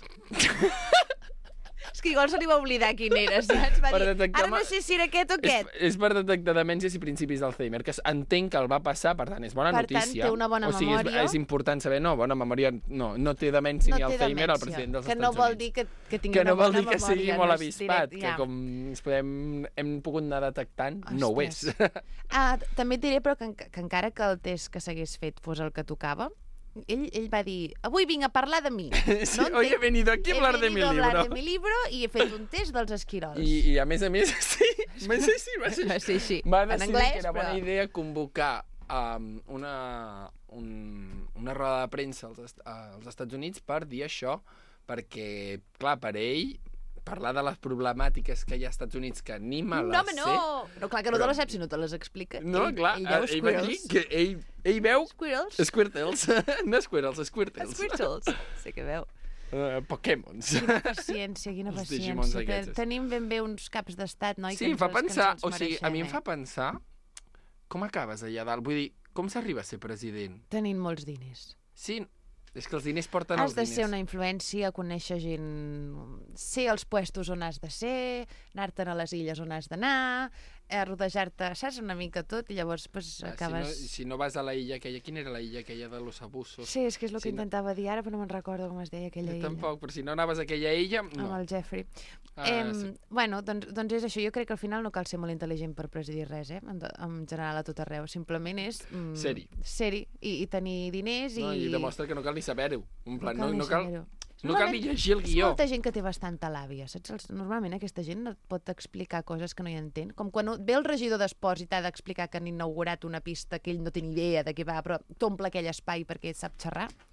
És que igual se li va oblidar quin era, saps? Va dir, ara no sé si era aquest o aquest. És per detectar demències i principis d'Alzheimer, que entenc que el va passar, per tant, és bona notícia. Per tant, té una bona memòria. O sigui, és important saber, bona memòria, no té demència ni Alzheimer el president dels Estats Units. Que no vol dir que tingui una bona memòria. Que no vol dir que sigui molt avispat, que com hem pogut anar detectant, no ho és. També et diré, però, que encara que el test que s'hagués fet fos el que tocava, ell va dir, avui vinc a parlar de mi. Sí, hoy he venido aquí a hablar de mi libro. He venido a hablar de mi libro i he fet un test dels esquirols. I a més, sí, va ser així. Va decidir que era bona idea convocar una roda de premsa als Estats Units per dir això, perquè, clar, per ell parlar de les problemàtiques que hi ha als Estats Units que ni me les sé... No, clar que no te les saps si no te les explica. No, clar, ell va dir que ell veu... Squirrels. Squirtles. No squirrels, squirtles. Squirtles. Sé que veu. Pokémons. Quina paciència. Tenim ben bé uns caps d'estat, no? Sí, em fa pensar... O sigui, a mi em fa pensar com acabes allà dalt. Vull dir, com s'arriba a ser president? Tenint molts diners. Sí, és que els diners porten els diners. Has de ser una influència, conèixer gent, ser als puestos on has de ser, anar-te'n a les illes on has d'anar, rodejar-te, saps, una mica tot, i llavors acabes... Si no vas a la illa aquella... Quina era la illa aquella de los abusos? Sí, és que és el que intentava dir ara, però no me'n recordo com es deia aquella illa. Tampoc, però si no anaves a aquella illa... No. Amb el Jeffrey. Bueno, doncs és això. Jo crec que al final no cal ser molt intel·ligent per presidir res, en general a tot arreu. Simplement és... Ser-hi. I tenir diners i... No, i demostra que no cal ni saber-ho. En plan, no cal ni llegir el guió. És molta gent que té bastanta làbia, saps? Normalment aquesta gent no et pot explicar coses que no hi entén. Com quan ve el regidor d'esports i t'ha d'explicar que han inaugurat una pista que ell no té ni idea de què va, però t'omple aquell espai perquè sap xerrar.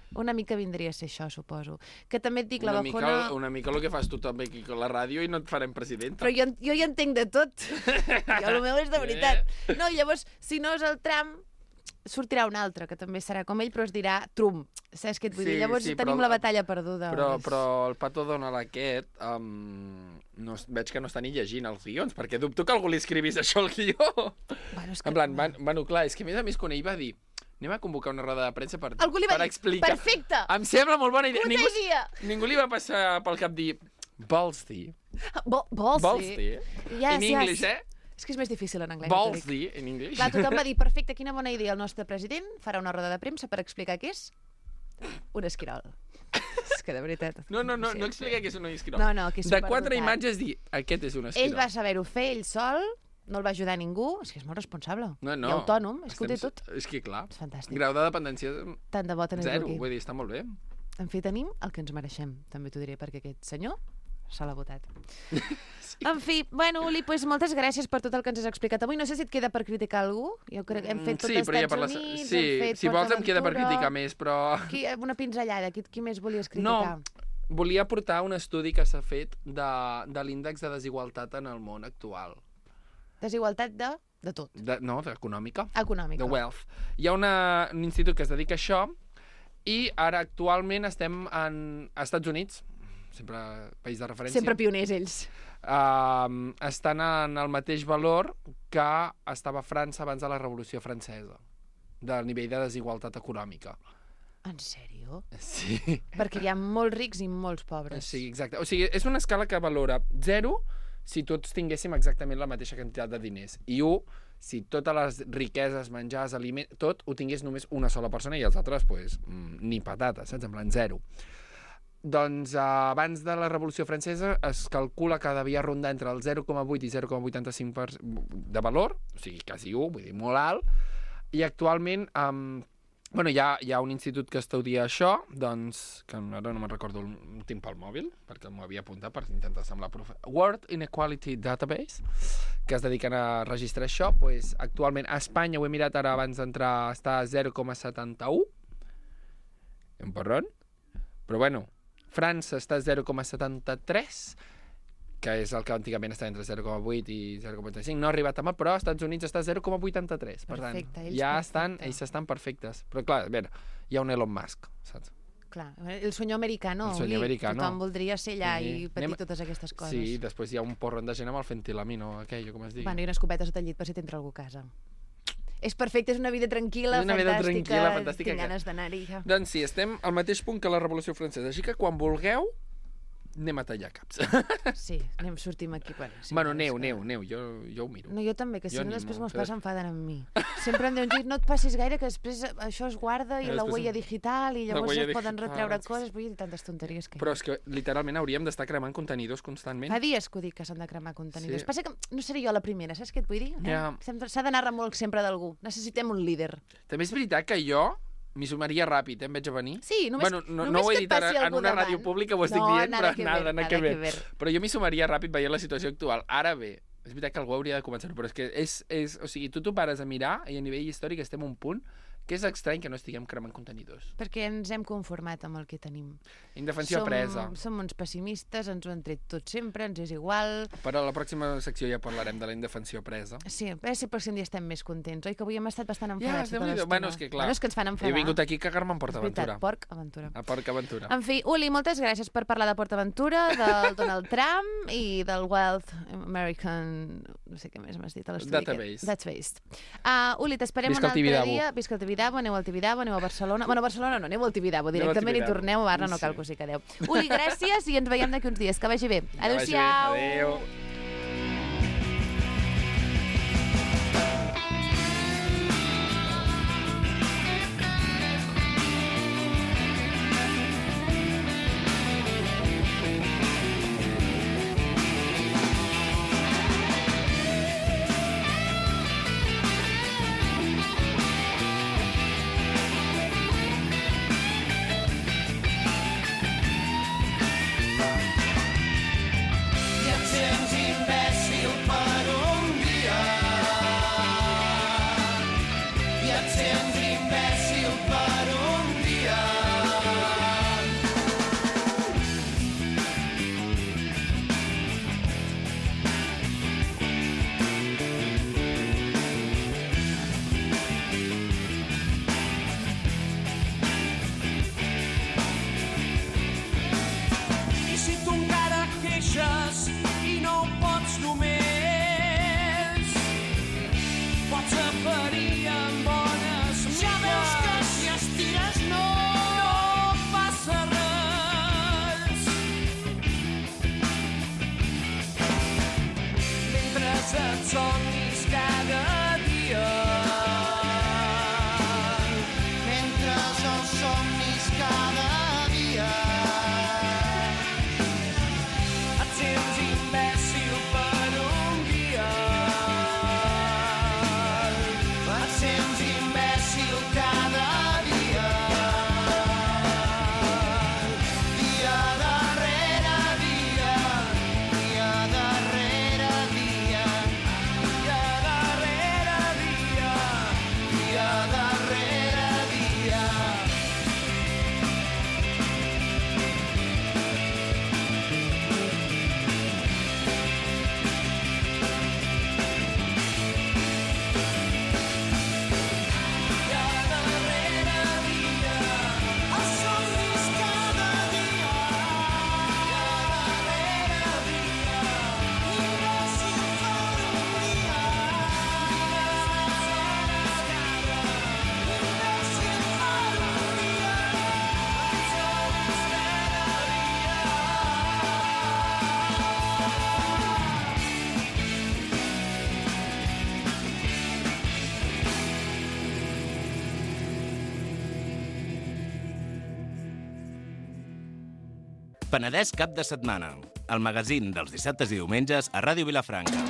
Una mica vindria a ser això, suposo. Que també et dic, la Bajona... Una mica el que fas tu també aquí a la ràdio i no et farem presidenta. Però jo hi entenc de tot. Jo el meu és de veritat. No, i llavors, si no és el Trump, sortirà un altre, que també serà com ell, però es dirà Trump. Saps què et vull dir? Llavors tenim la batalla perduda. Però el Pato Donald aquest... no, veig que no està ni llegint els guions, perquè dubto que algú li escrivís això al guió. Bueno, en plan, bueno, clar, és que a més quan ell va dir anem a convocar una roda de premsa per explicar... Perfecte! Em sembla molt bona idea. Protegia! Ningú li va passar pel cap dir vols dir? Vols dir? In English, És que és més difícil en anglès. Vols dir, in English? Clar, tothom va dir, perfecte, quina bona idea. El nostre president farà una roda de premsa per explicar què és un esquirol. És que de veritat... No explica què és un esquirol. No, que és de 4 imatges dir, aquest és un esquirol. Ell va saber-ho fer, ell sol, no el va ajudar ningú, és que és molt responsable. No. I autònom, és que ho té tot. És que clar, és fantàstic. Grau de dependència tant de bo tenir 0, aquí. vull dir, està molt bé. En fi, tenim el que ens mereixem, també t'ho diré, perquè aquest senyor se l'ha votat. Sí. En fi, bueno, Uli, pues, moltes gràcies per tot el que ens has explicat avui. No sé si et queda per criticar algú. Jo crec que hem fet tot Estats Units, hem fet si vols em queda per criticar més, però... Una pinzellada, qui més volies criticar? No, volia portar un estudi que s'ha fet de l'índex de desigualtat en el món actual. Desigualtat de tot. No, d'econòmica. Econòmica. De wealth. Hi ha un institut que es dedica a això i ara actualment estem als Estats Units, sempre país de referència. Sempre pioners ells. Estan en el mateix valor que estava França abans de la Revolució Francesa, del nivell de desigualtat econòmica. En sèrio? Sí. Perquè hi ha molts rics i molts pobres. Sí, exacte. O sigui, és una escala que valora 0 si tots tinguéssim exactament la mateixa quantitat de diners. I 1, si totes les riqueses, menjars, aliments, tot ho tingués només una sola persona i els altres, pues, ni patata, saps? En plan 0. Doncs abans de la Revolució Francesa es calcula que devia rondar entre el 0,8 i 0,85% de valor, o sigui, quasi 1, vull dir, molt alt, i actualment hi ha un institut que estudia això, doncs, que ara no me'n recordo el tinc pel mòbil, perquè m'ho havia apuntat per intentar semblar World Inequality Database, que es dediquen a registrar això, doncs actualment a Espanya, ho he mirat ara abans d'entrar, està a 0,71, un porron, però bueno, França està a 0,73, que és el que antigament estava entre 0,8 i 0,85, no ha arribat a mal, però als Estats Units està a 0,83. Per tant, ells estan perfectes. Però clar, a veure, hi ha un Elon Musk, saps? Clar, el sueño americano. Tothom voldria ser allà i patir totes aquestes coses. Sí, després hi ha un porron de gent amb el fentilamino, aquell, com es digui. Bueno, i unes copetes sota el llit per si t'entra algú a casa. És perfecte, és una vida tranquil·la, fantàstica. Tinc ganes d'anar-hi. Doncs sí, estem al mateix punt que la Revolució Francesa, així que quan vulgueu anem a tallar caps. Sí, sortim aquí. Bueno, neu, jo ho miro. No, jo també, que si no després meus pares s'enfaden amb mi. Sempre em diuen, no et passis gaire, que després això es guarda i la huella digital i llavors es poden retreure coses, vull dir, tantes tonteries que... Però és que literalment hauríem d'estar cremant contenidors constantment. Fa dies que ho dic, que s'han de cremar contenidors. Passa que no seré jo la primera, saps què et vull dir? S'ha d'anar remolc sempre d'algú. Necessitem un líder. També és veritat que jo m'hi sumaria ràpid, em veig a venir. Sí, només no ho he dit ara en una ràdio pública, ho estic dient, però nada que ver. Però jo m'hi sumaria ràpid veient la situació actual. Ara bé, és veritat que algú hauria de començar-ho, però és que o sigui, tu t'ho pares a mirar i a nivell històric estem a un punt que és estrany que no estiguem cremant contenidors. Perquè ens hem conformat amb el que tenim. Indefensió presa. Som uns pessimistes, ens ho han tret tot sempre, ens és igual. Però a la pròxima secció ja parlarem de la indefensió presa. Sí, a si per si un dia estem més contents, oi? Que avui hem estat bastant enfadats tota l'estona. Bueno, és que clar, és que ens fan enfadar. He vingut aquí a cagar-me en PortAventura. Porc Aventura. A Porc Aventura. En fi, Uli, moltes gràcies per parlar de PortAventura, del Donald Trump i del Wealth American... no sé què més m'has dit a l'estudi. Database. Uli, t'esperem un altre dia. Visca el Tibidabo, aneu al Tibidabo, aneu a Barcelona. Bueno, a Barcelona no, aneu al Tibidabo, directament hi torneu, a Barna no cal que us hi quedeu. Uli, gràcies i ens veiem d'aquí uns dies. Que vagi bé. Adéu-siau. Adéu. Get into somnis cada dia. Mentre els somnis cada dia. Et sents imbècil per un dia. Et sents imbècil cada dia. Dia darrere dia. Dia darrere dia. Dia darrere dia. Dia darrere dia. Els somnis cada dia. Imbècil per un dia. Imbècil per un dia. Penedès cap de setmana. El magazín dels dissabtes i diumenges a Ràdio Vilafranca.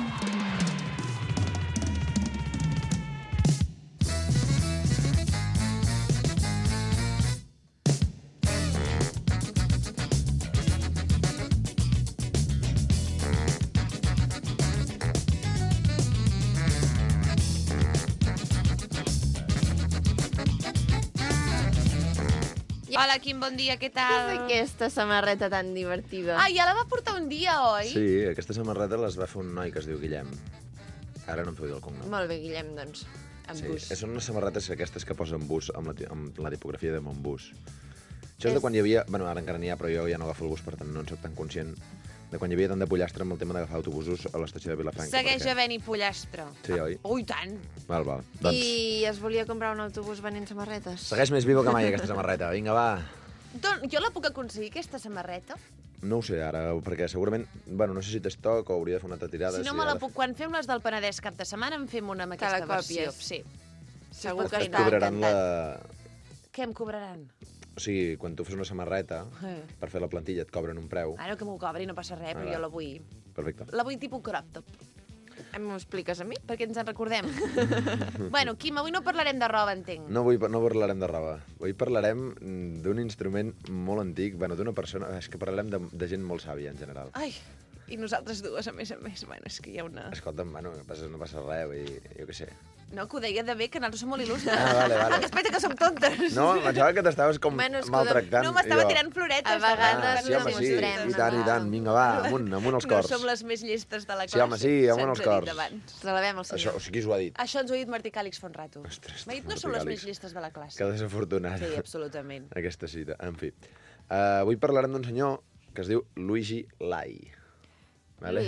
Hola, Quim, bon dia, què Què és tal? aquesta samarreta tan divertida? Ah, ja la va portar un dia, oi? Sí, aquesta samarreta les va fer un noi que es diu Guillem. Ara no em feu dir el cognom. Molt bé, Guillem, doncs. Amb bus. Són unes samarretes aquestes que posen bus amb la tipografia de Montbus. Això és de quan hi havia... Bueno, ara encara n'hi ha, però jo ja no agafo el bus, per tant no en soc tan conscient de quan hi havia tant de pollastre amb el tema d'agafar autobusos a l'estació de Vilafranca. Segueix havent-hi pollastre. Sí, oi? Ui, tant. Val. Doncs I es volia comprar un autobús venent samarretes? segueix més vivo que mai aquesta samarreta. Vinga, va. Jo la puc aconseguir, aquesta samarreta? No ho sé ara, perquè segurament... Bueno, no sé si té estoc o hauria de fer una altra tirada. Si no me la puc... Quan fem les del Penedès cap de setmana, en fem una amb Te aquesta la versió. còpies. Sí. Segur que Et està cobraran encantat. Què em cobraran? O sigui, quan tu fes una samarreta, per fer la plantilla et cobren un preu. Ara que m'ho cobri no passa res, però Ah, jo la vull... Perfecte. La vull tipus crop top, M'ho expliques a mi? perquè ens en recordem. Bueno, Quim, avui no parlarem de roba, entenc. No parlarem de roba. Avui parlarem d'un instrument molt antic, bueno, d'una persona... És que parlarem de gent molt sàvia, en general. Ai, i nosaltres dues, a més. Bueno, és que hi ha una... Escolta'm, bueno, no passa res, vull dir, jo què sé. No, que ho deia de bé, que nosaltres som molt il·lustres. Ah, vale. Que es pensa que som tontes. No, pensava que t'estaves com Bueno, escolta, maltractant. No, m'estava i jo, tirant floretes. A vegades sí, home, sí, demostrem, i tant, vinga, va, amunt els cors. No som les més llestes de la classe. Sí, home, sí, amunt els se'ns ha cors. dit abans. Relevem el senyor. Això, o sigui, qui us ho ha dit? Això ens ho ha dit Martí Càlix fa un rato. Ostres, M'ha dit, no Martí som les Càlix. més llestes de la classe. Que desafortunat. Sí, absolutament. Aquesta cita, en fi. Avui parlarem d'un senyor que es diu Luigi Lai. Vale?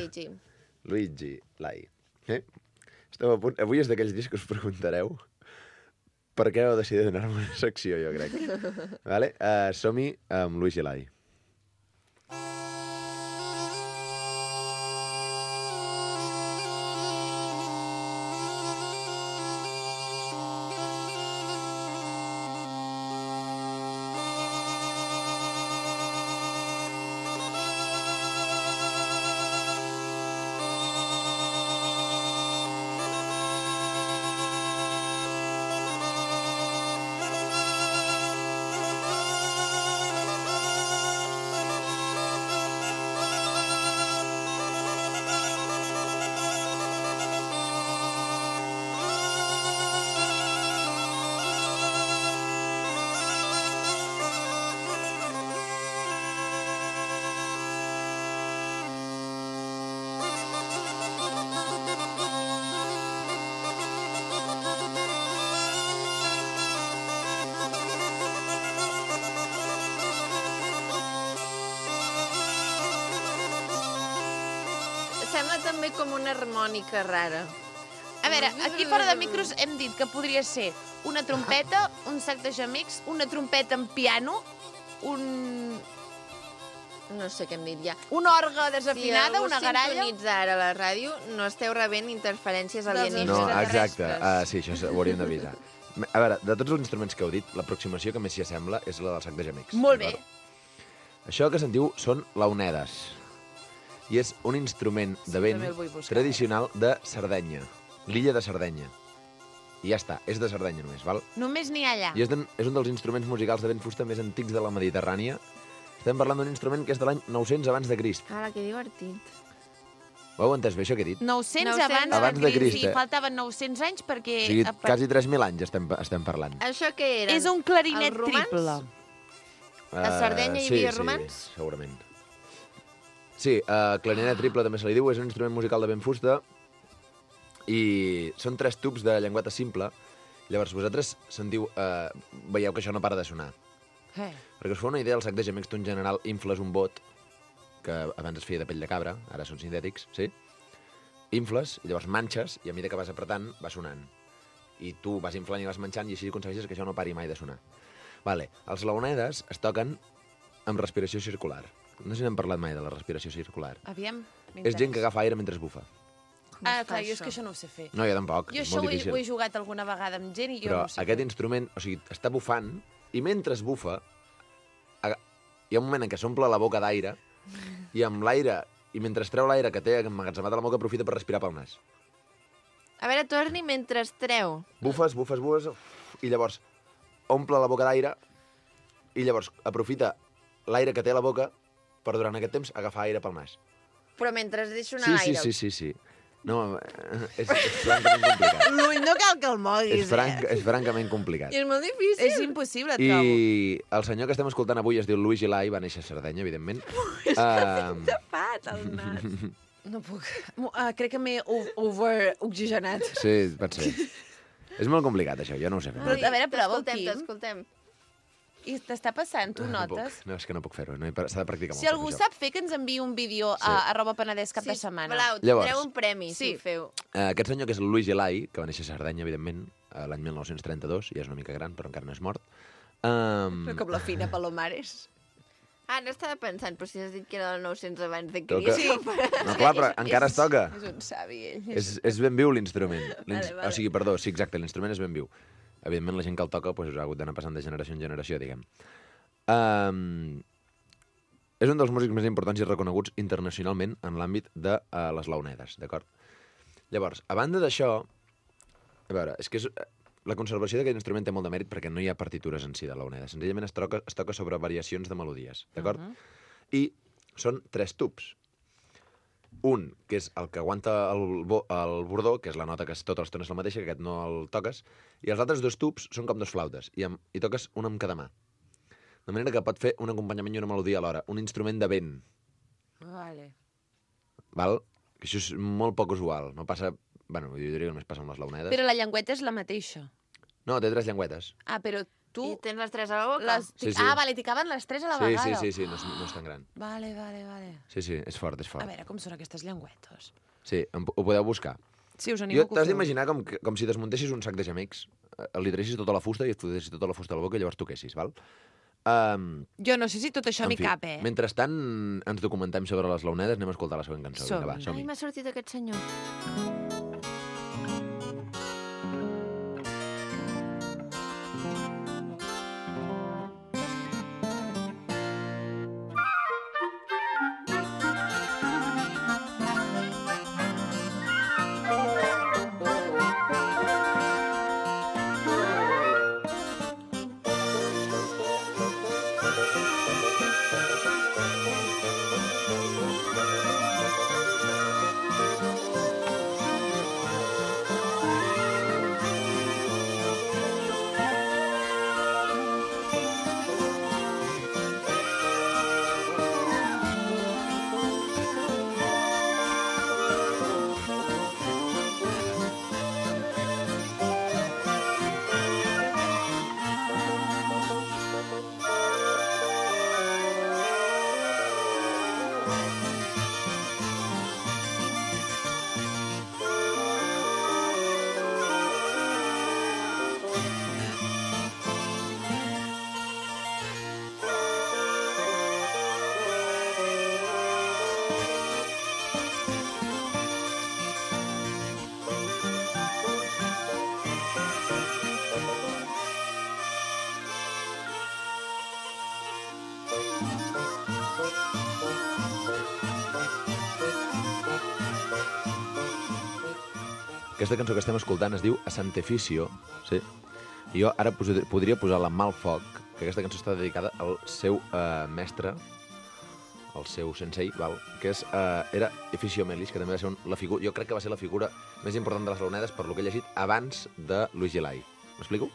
Luigi Lai. Esteu a punt... Avui és d'aquells dies que us preguntareu per què heu decidit donar-me una secció, jo crec. Vale? Som-hi amb Luigi Lai. Sembla també com una harmònica rara. A veure, aquí fora de micros hem dit que podria ser una trompeta, un sac de gemecs, una trompeta en piano, un No sé què hem dit ja. Una orga desafinada, una Si garalla... algú sintonitza ara a la ràdio, no esteu rebent interferències alienígenes. No, extraterrestres. exacte. Sí, això ho hauríem d'avisar. A veure, de tots els instruments que heu dit, l'aproximació que més s'hi assembla és la del sac de gemecs. Molt bé. Això que sentiu són launedes. I és un instrument de vent també el vull buscar. tradicional de Sardenya. L'illa de Sardenya. I ja està, és de Sardenya només, val? Només n'hi ha allà. I és un dels instruments musicals de vent fusta més antics de la Mediterrània. Estem parlant d'un instrument que és de l'any 900 abans de Crist. Ara, que divertit. Ho heu entès bé, això que he dit? 900 900 abans de Crist. Sí, eh? faltaven 900 anys perquè... O sigui, quasi 3.000 anys estem parlant. Això què eren? És un clarinet Els romans? triple. A Sardenya hi havia romans? Sí, segurament. Sí, clarinet triple també se li diu, és un instrument musical de vent fusta i són 3 tubs de llengüeta simple. Llavors, vosaltres sentiu... veieu que això no para de sonar. Perquè us fa una idea, el sac de gemecs, tu en general infles un bot, que abans es feia de pell de cabra, ara són sintètics, sí? Infles, i llavors manxes, i a mesura que vas apretant, va sonant. I tu vas inflant i vas manxant, i així aconsegueixes que això no pari mai de sonar. Vale. Els launedes es toquen amb respiració circular. No sé si n'hem parlat mai de la respiració circular. Aviam, És gent que agafa aire mentre es bufa. Ah, clar, jo és que això no ho sé fer. No, jo tampoc, Jo és això molt ho difícil. he jugat alguna vegada amb gent i jo Però no ho sé aquest fer. instrument, o sigui, està bufant, i mentre es bufa, hi ha un moment en què s'omple la boca d'aire, i amb l'aire, i mentre es treu l'aire que té emmagatzemat a la boca, aprofita per respirar pel nas. A veure, torni mentre es treu. Bufes, i llavors omple la boca d'aire, i llavors aprofita l'aire que té a la boca per durant aquest temps agafar aire pel nas. Però mentre es deixa anar l'aire. Sí. No, és francament complicat. L'ull no cal que el moguis, És francament complicat. I és molt difícil. És impossible, trobo. I el senyor que estem escoltant avui es diu Luigi Lai, va néixer a Sardenya, evidentment. Tapat, el nas. No puc. Crec que m'he over-oxigenat. Sí, pot ser. És molt complicat, això, jo no ho sé fer. Però, a veure, prova, T'escoltem, Quim. t'escoltem. I t'està passant, tu No puc. notes? No, és que no puc fer-ho, s'ha de practicar molt. Si algú sap fer, que ens enviï un vídeo a @penedès cap de setmana. Sisplau, Llavors. tindreu un premi si Sí. ho feu. Aquest senyor, que és el Luigi Lai, que va néixer a Sardenya, evidentment, l'any 1932, ja és una mica gran, però encara no és mort. Però com la fina Palomares. Ah, no estava pensant, però si has dit que era del 900 abans de Toca. Crist. Sí. No, clar, però encara es toca. És un savi, ell. És ben viu, l'instrument. Vale. O sigui, perdó, sí, exacte, l'instrument és ben viu. Evidentment, la gent que el toca doncs, ha hagut d'anar passant de generació en generació, diguem. És un dels músics més importants i reconeguts internacionalment en l'àmbit de les launedes, d'acord? Llavors, a banda d'això, a veure, és que la conservació d'aquest instrument té molt de mèrit perquè no hi ha partitures en si de launeda. Senzillament es toca sobre variacions de melodies, d'acord? I són 3 tubs. Un, que és el que aguanta el bordó, que és la nota que és tota l'estona és la mateixa, que aquest no el toques, i els altres 2 tubs són com 2 flautes, i toques una amb cada mà. De manera que pot fer un acompanyament i una melodia alhora. Un instrument de vent. Vale. Val? Que això és molt poc usual. No passa... Bueno, jo diria que només passa amb les launedes. Però la llengüeta és la mateixa. No, té 3 llengüetes. Ah, però tu... I tens les 3 a la boca? Sí. Ah, vale, t'hi caben les 3 a la vegada. Sí, no és tan gran. Vale. Sí, és fort. A veure, com són aquestes llengüetes? Sí, ho podeu buscar. Si us animo, T'has d'imaginar com si desmuntessis un sac de gemecs, li traguessis tota la fusta i et fotessis tota la fusta a la boca i llavors toquessis, val? Jo no sé si tot això m'hi cap, Mentrestant, ens documentem sobre les launedes, anem a escoltar la següent cançó. Vinga, va, Ai, som-hi. m'ha sortit aquest senyor. Aquesta cançó que estem escoltant es diu A Santeficio, sí? I jo ara podria posar la Malfoc, que aquesta cançó està dedicada al seu mestre, el seu sensei, que era Eficio Melis, que també va ser la figura... Jo crec que va ser la figura més important de les Launedes per lo que he llegit abans de Luigi Lai. M'explico?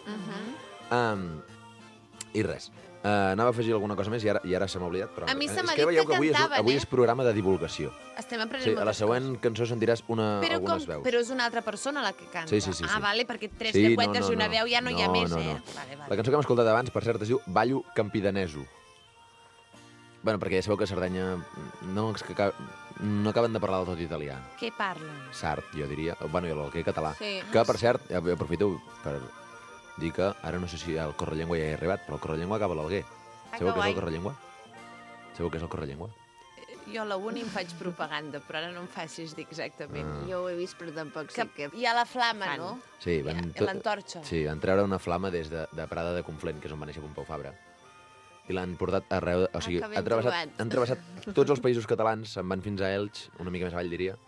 I res. Anava a afegir alguna cosa més i ara se m'ha oblidat, però... A mi se m'ha que dit que cantaven, avui és programa de divulgació. Estem aprenent Sí, a la moltes següent coses. cançó sentiràs algunes veus. Però és una altra persona la que canta. Sí. Ah, vale, perquè tres Sí, llengüetes i una veu ja no hi ha més, no. Vale. La cançó que hem escoltat abans, per cert, es diu Ballo Campidaneso. Bueno, perquè ja sabeu que a Cerdanya no acaben de parlar del tot italià. Què parlen? Sard, jo diria. Bueno, i l'alguer català. Sí. Que, per cert, ja aprofito per dir que ara no sé si el Correllengua ja hi ha arribat, però el Correllengua acaba a l'Alguer. Sabeu què és el Correllengua? Sabeu què és el Correllengua? Jo a la uni em faig propaganda, però ara no em facis dir exactament. Jo ho he vist, però tampoc sé què Hi ha la flama, no? Sí, l'antorxa. Sí, van treure una flama des de Prada de Conflent, que és on va néixer Pompeu Fabra, i l'han portat arreu... O sigui, que ben han travessat tots els països catalans, se'n van fins a Elx, una mica més avall, diria.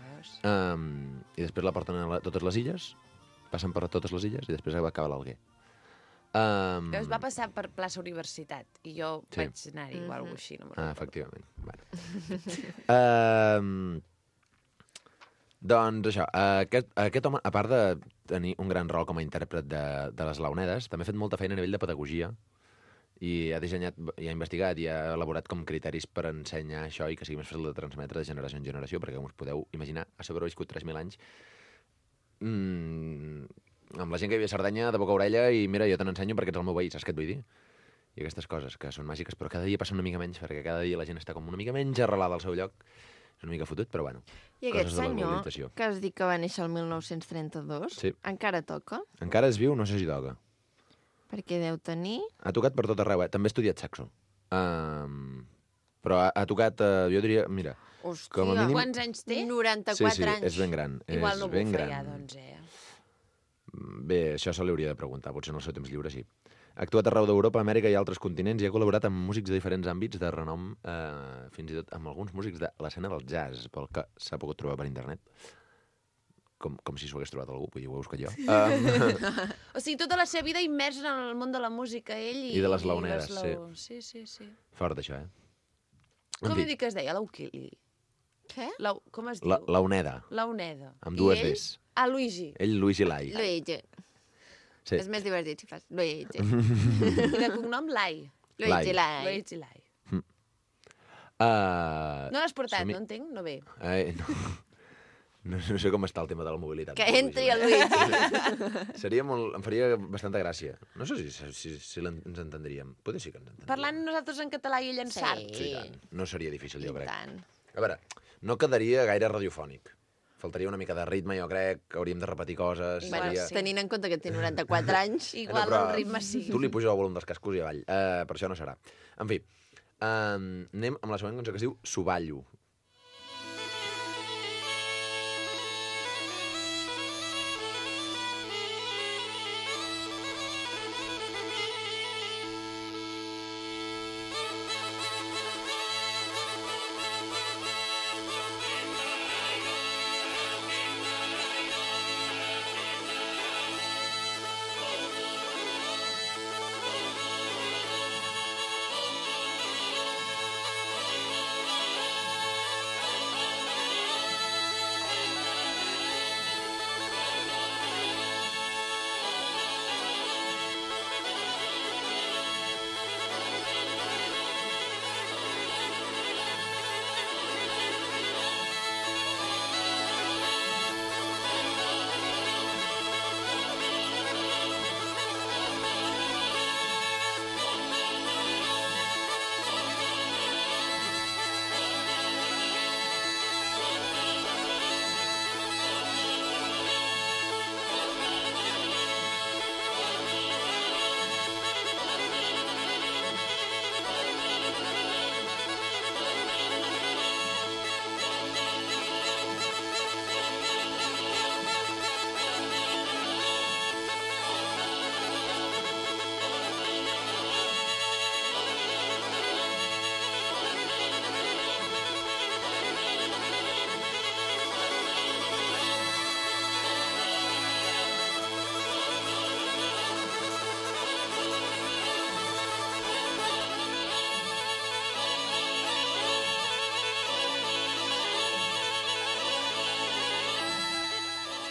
I després la porten a totes les illes, passen per totes les illes, i després va acabar a l'Alguer. Es va passar per plaça Universitat, i jo vaig anar-hi o alguna cosa així, no me'n recordo. Efectivament. Bueno. Doncs això, aquest home, a part de tenir un gran rol com a intèrpret de les Launedes, també ha fet molta feina a nivell de pedagogia i ha dissenyat, i ha investigat i ha elaborat com criteris per ensenyar això i que sigui més fàcil de transmetre de generació en generació, perquè com us podeu imaginar, ha sobreviscut 3.000 anys amb la gent que hi havia a Cerdanya de boca a orella i mira, jo te n'ensenyo perquè ets el meu veí, saps què et vull dir? I aquestes coses que són màgiques, però cada dia passa una mica menys, perquè cada dia la gent està com una mica menys arrelada al seu lloc. És una mica fotut, però bueno. I aquest senyor, que has dit que va néixer el 1932, sí. Encara toca? Encara és viu, no sé si toca. Perquè deu tenir... Ha tocat per tot arreu, També ha estudiat saxo. Però ha tocat, jo diria, mira... Hòstia, com a mínim... Quants anys té? 94 anys. És ben gran. Igual no bufa gran. ja, doncs, Bé, això se li hauria de preguntar, potser en el seu temps lliure sí. Ha actuat arreu d'Europa, Amèrica i altres continents i ha col·laborat amb músics de diferents àmbits de renom, fins i tot amb alguns músics de l'escena del jazz, pel que s'ha pogut trobar per internet. Com si s'ho hagués trobat algú, vull dir, ho he buscat jo. O sigui, tota la seva vida immers en el món de la música, ell I de les Launedes, sí. Sí. Fort, això, Com he dit que es deia? L'Uquili. Què? Com es diu? Launeda. Launeda. Amb dues Ds. Luigi. Ell, Luigi Lai. Luigi. Sí. És més divertit si fas Luigi. I de cognom Lai. Luigi Lai. Luigi Lai. No l'has portat, no entenc? No ve. No sé com està el tema de la mobilitat. Que entri el Luigi. Em faria bastanta gràcia. No sé si ens entendríem. Potser sí que ens entendríem. Parlant nosaltres en català i ell en sard. Sí, tant. No seria difícil, jo crec. Tant. A veure, no quedaria gaire radiofònic. Faltaria una mica de ritme, jo crec, que hauríem de repetir coses. Bueno, tenint en compte que té 94 anys... Igual el ritme sí. Tu li puges el volum dels cascos i avall. Per això no serà. En fi, anem amb la següent cançó que es diu Soballo.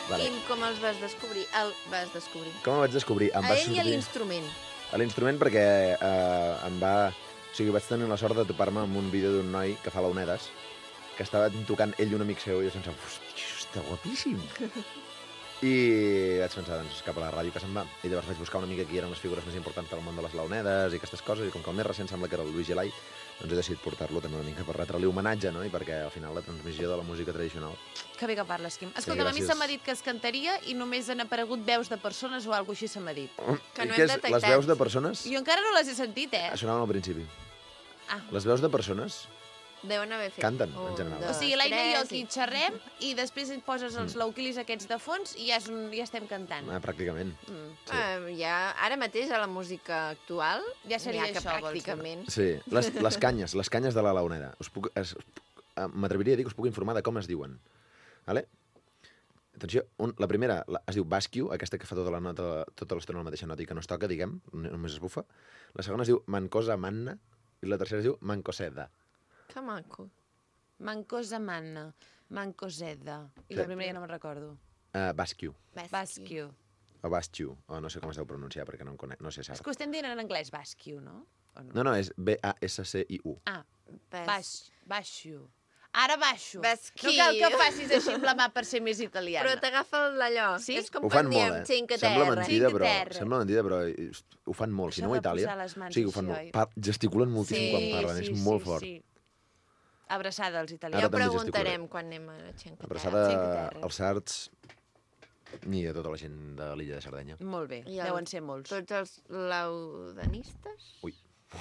Vale. I com els vas descobrir? El vas descobrir. Com el vaig descobrir? A ell i a l'instrument. A l'instrument perquè em va... O sigui, vaig tenir la sort de topar-me amb un vídeo d'un noi que fa launedes, que estava tocant ell i un amic seu, i jo pensava, hòstia, està guapíssim. I vaig pensar, doncs, cap a la ràdio que se'n va. I llavors vaig buscar una mica qui eren les figures més importants del món de les launedes i aquestes coses, i com que el més recent sembla que era el Luigi Lai, doncs he decidit portar-lo també una mica per retre-li homenatge, no? I perquè al final la transmissió de la música tradicional... Que bé que parles, Quim. Escolta, a mi se m'ha dit que es cantaria i només han aparegut veus de persones o alguna cosa així se m'ha dit. Que no hem detectat. Les veus de persones Jo encara no les he sentit, sonaven al principi. Ah. Les veus de persones Deuen haver fet... canten, en general. O sigui, l'Aina i jo aquí xerrem i després et poses els lauquilis aquests de fons i ja estem cantant. Pràcticament. Sí. Ara mateix a la música actual ja seria que això, pràcticament. Sí, les canyes de la launeda. M'atreviria a dir que us puc informar de com es diuen. Vale? Atenció, la primera es diu Basquiu, aquesta que fa tota l'estona la mateixa nota i que no es toca, diguem, només es bufa. La segona es diu Mancosa Manna i la tercera es diu Mancoseda. Que maco. Mancosa Manna, Mancoseda. I la primera ja no me'n recordo. Basquiu. Basquiu. O Basquiu, o no sé com es deu pronunciar perquè no em conec, no sé sap. És que ho estem dient en anglès, Basquiu, no? No, és B-A-S-C-I-U. Basquiu. Ara baixo. Basquiu. No cal que facis així amb la mà per ser més italiana. Però t'agafa l'allò. Sí? És com Ho fan quan diem molt, Cinque Terre. Sembla mentida, però ho fan molt. Si no a Itàlia, o sigui, ho fan molt. Gesticulen moltíssim quan parlen, és molt fort. Sí. Abraçada als italians. Ja ho preguntarem quan anem a Cinque Terre. Abraçada als sards i a tota la gent de l'illa de Sardenya. Molt bé, deuen ser molts. Tots els laudanistes? Ui.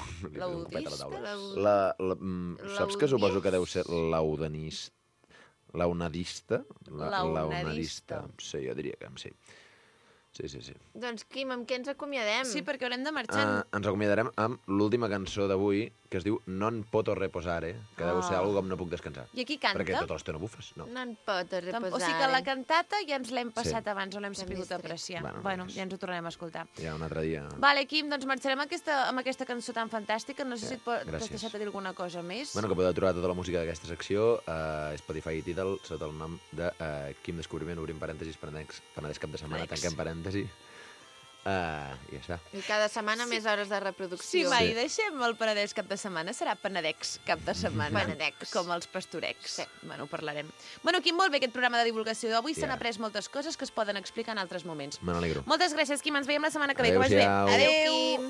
Saps que suposo que deu ser launadista? Launadista. Sí, jo diria que sí. Sí. Doncs, Quim, amb què ens acomiadem? Sí, perquè haurem de marxar. Ens acomiadarem amb l'última cançó d'avui, que es diu Non poto reposare, que deu ser alguna com No puc descansar. I aquí canta? Perquè tota l'estona bufes, no? Non poto reposare. O sigui que la cantata ja ens l'hem passat abans, o l'hem sabut apreciar. Bueno, ja ens ho tornarem a escoltar. Ja, un altre dia. Vale, Quim, doncs marxarem amb aquesta cançó tan fantàstica. No sé si t'has deixat de dir alguna cosa més. Bueno, que podeu trobar tota la música d'aquesta secció a Spotify i Tidal sota el nom de Quim Descobriment, obrim parèntesis, Penedès cap de setmana, tanquem parèntesi. I ja està. I cada setmana més hores de reproducció. Sí, mai, deixem el Penedès cap de setmana. Serà Penedecs cap de setmana. Penedecs. Com els pastorecs. Sí. Bueno, ho parlarem. Bueno, Quim, molt bé aquest programa de divulgació d'avui. S'han après moltes coses que es poden explicar en altres moments. Me n'alegro. Moltes gràcies, Quim. Ens veiem la setmana que ve. Que vagi bé. Adéu, Quim.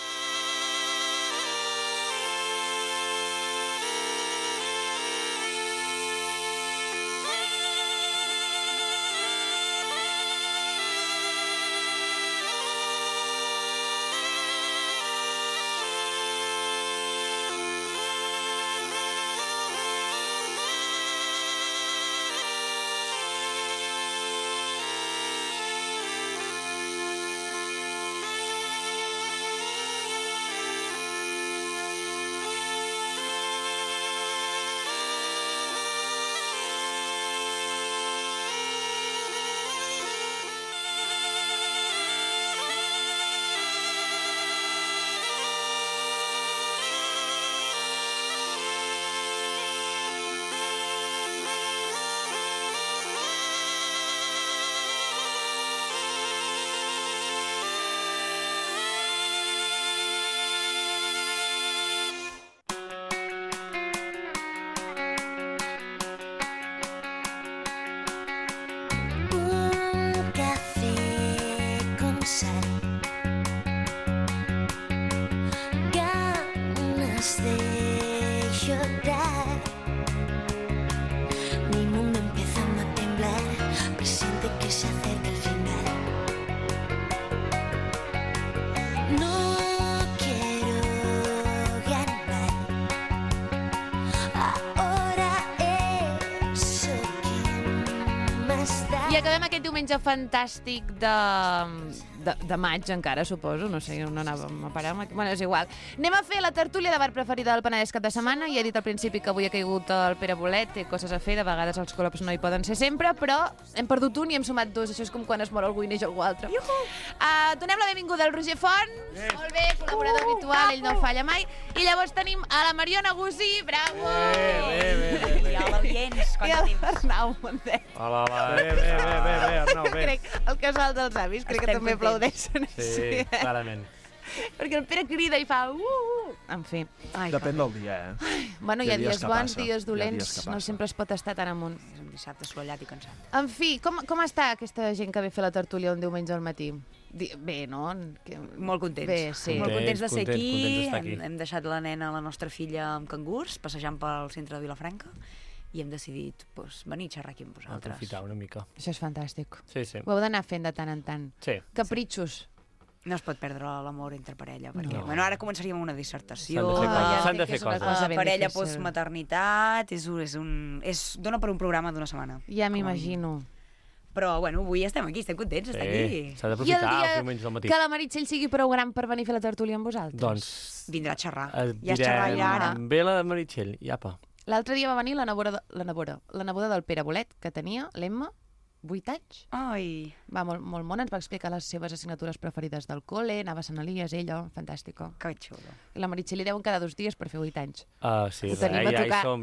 Diumenge fantàstic de maig encara, suposo, no sé, on anàvem a parar, bueno, és igual. Anem a fer la tertúlia de bar preferida del Penedès cap de setmana, i he dit al principi que avui ha caigut el Pere Bolet, té coses a fer, de vegades els col·lops no hi poden ser sempre, però hem perdut un i hem sumat dos, això és com quan es mor algú i neix algú altre. Donem la benvinguda al Roger Font, molt bé, col·laborador habitual, ell no falla mai, i llavors tenim a la Mariona Gusí, bravo! Bé. I a l'audients, I l'Arnau Montet. Hola. Bé, Arnau, bé. Crec, el casal dels avis, crec que també aplaudeixen. Sí, clarament. Perquè el Pere crida i fa... En fi. Depèn del dia, Bueno, hi ha dies bons, dies dolents. No sempre es pot estar tan amunt. És un dissabte assolellat i cansat. En fi, com està aquesta gent que ve a fer la tertúlia un diumenge al matí? Bé, no? Molt contents. Bé, sí. Molt contents de ser contents aquí. Hem deixat la nena, la nostra filla, amb cangurs, passejant pel centre de Vilafranca, i hem decidit venir a xerrar aquí amb vosaltres. Aprofitar una mica. Això és fantàstic. Sí. Ho heu d'anar fent de tant en tant. Sí. Capritxos. No es pot perdre l'amor entre parella, perquè ara començaríem una dissertació. S'han de fer coses. Parella postmaternitat, dona per un programa d'una setmana. Ja m'imagino. Però, avui estem aquí, estem contents d'estar aquí. S'ha d'aprofitar els diumenges al matí. Que la Meritxell sigui prou gran per venir a fer la tertúlia amb vosaltres? Doncs... Vindrà a xerrar. Ja es xerrar ara. Ve la Meritxell, apa. L'altre dia va venir la neboda del Pere Bolet, que tenia, l'Emma, 8 anys. Ai. Va molt mona, ens va explicar les seves assignatures preferides del col·le, anava a Sant Elies, ella, fantàstico. Que xulo. I la Meritxell li deuen cada 2 dies per fer 8 anys. Sí, ja hi som.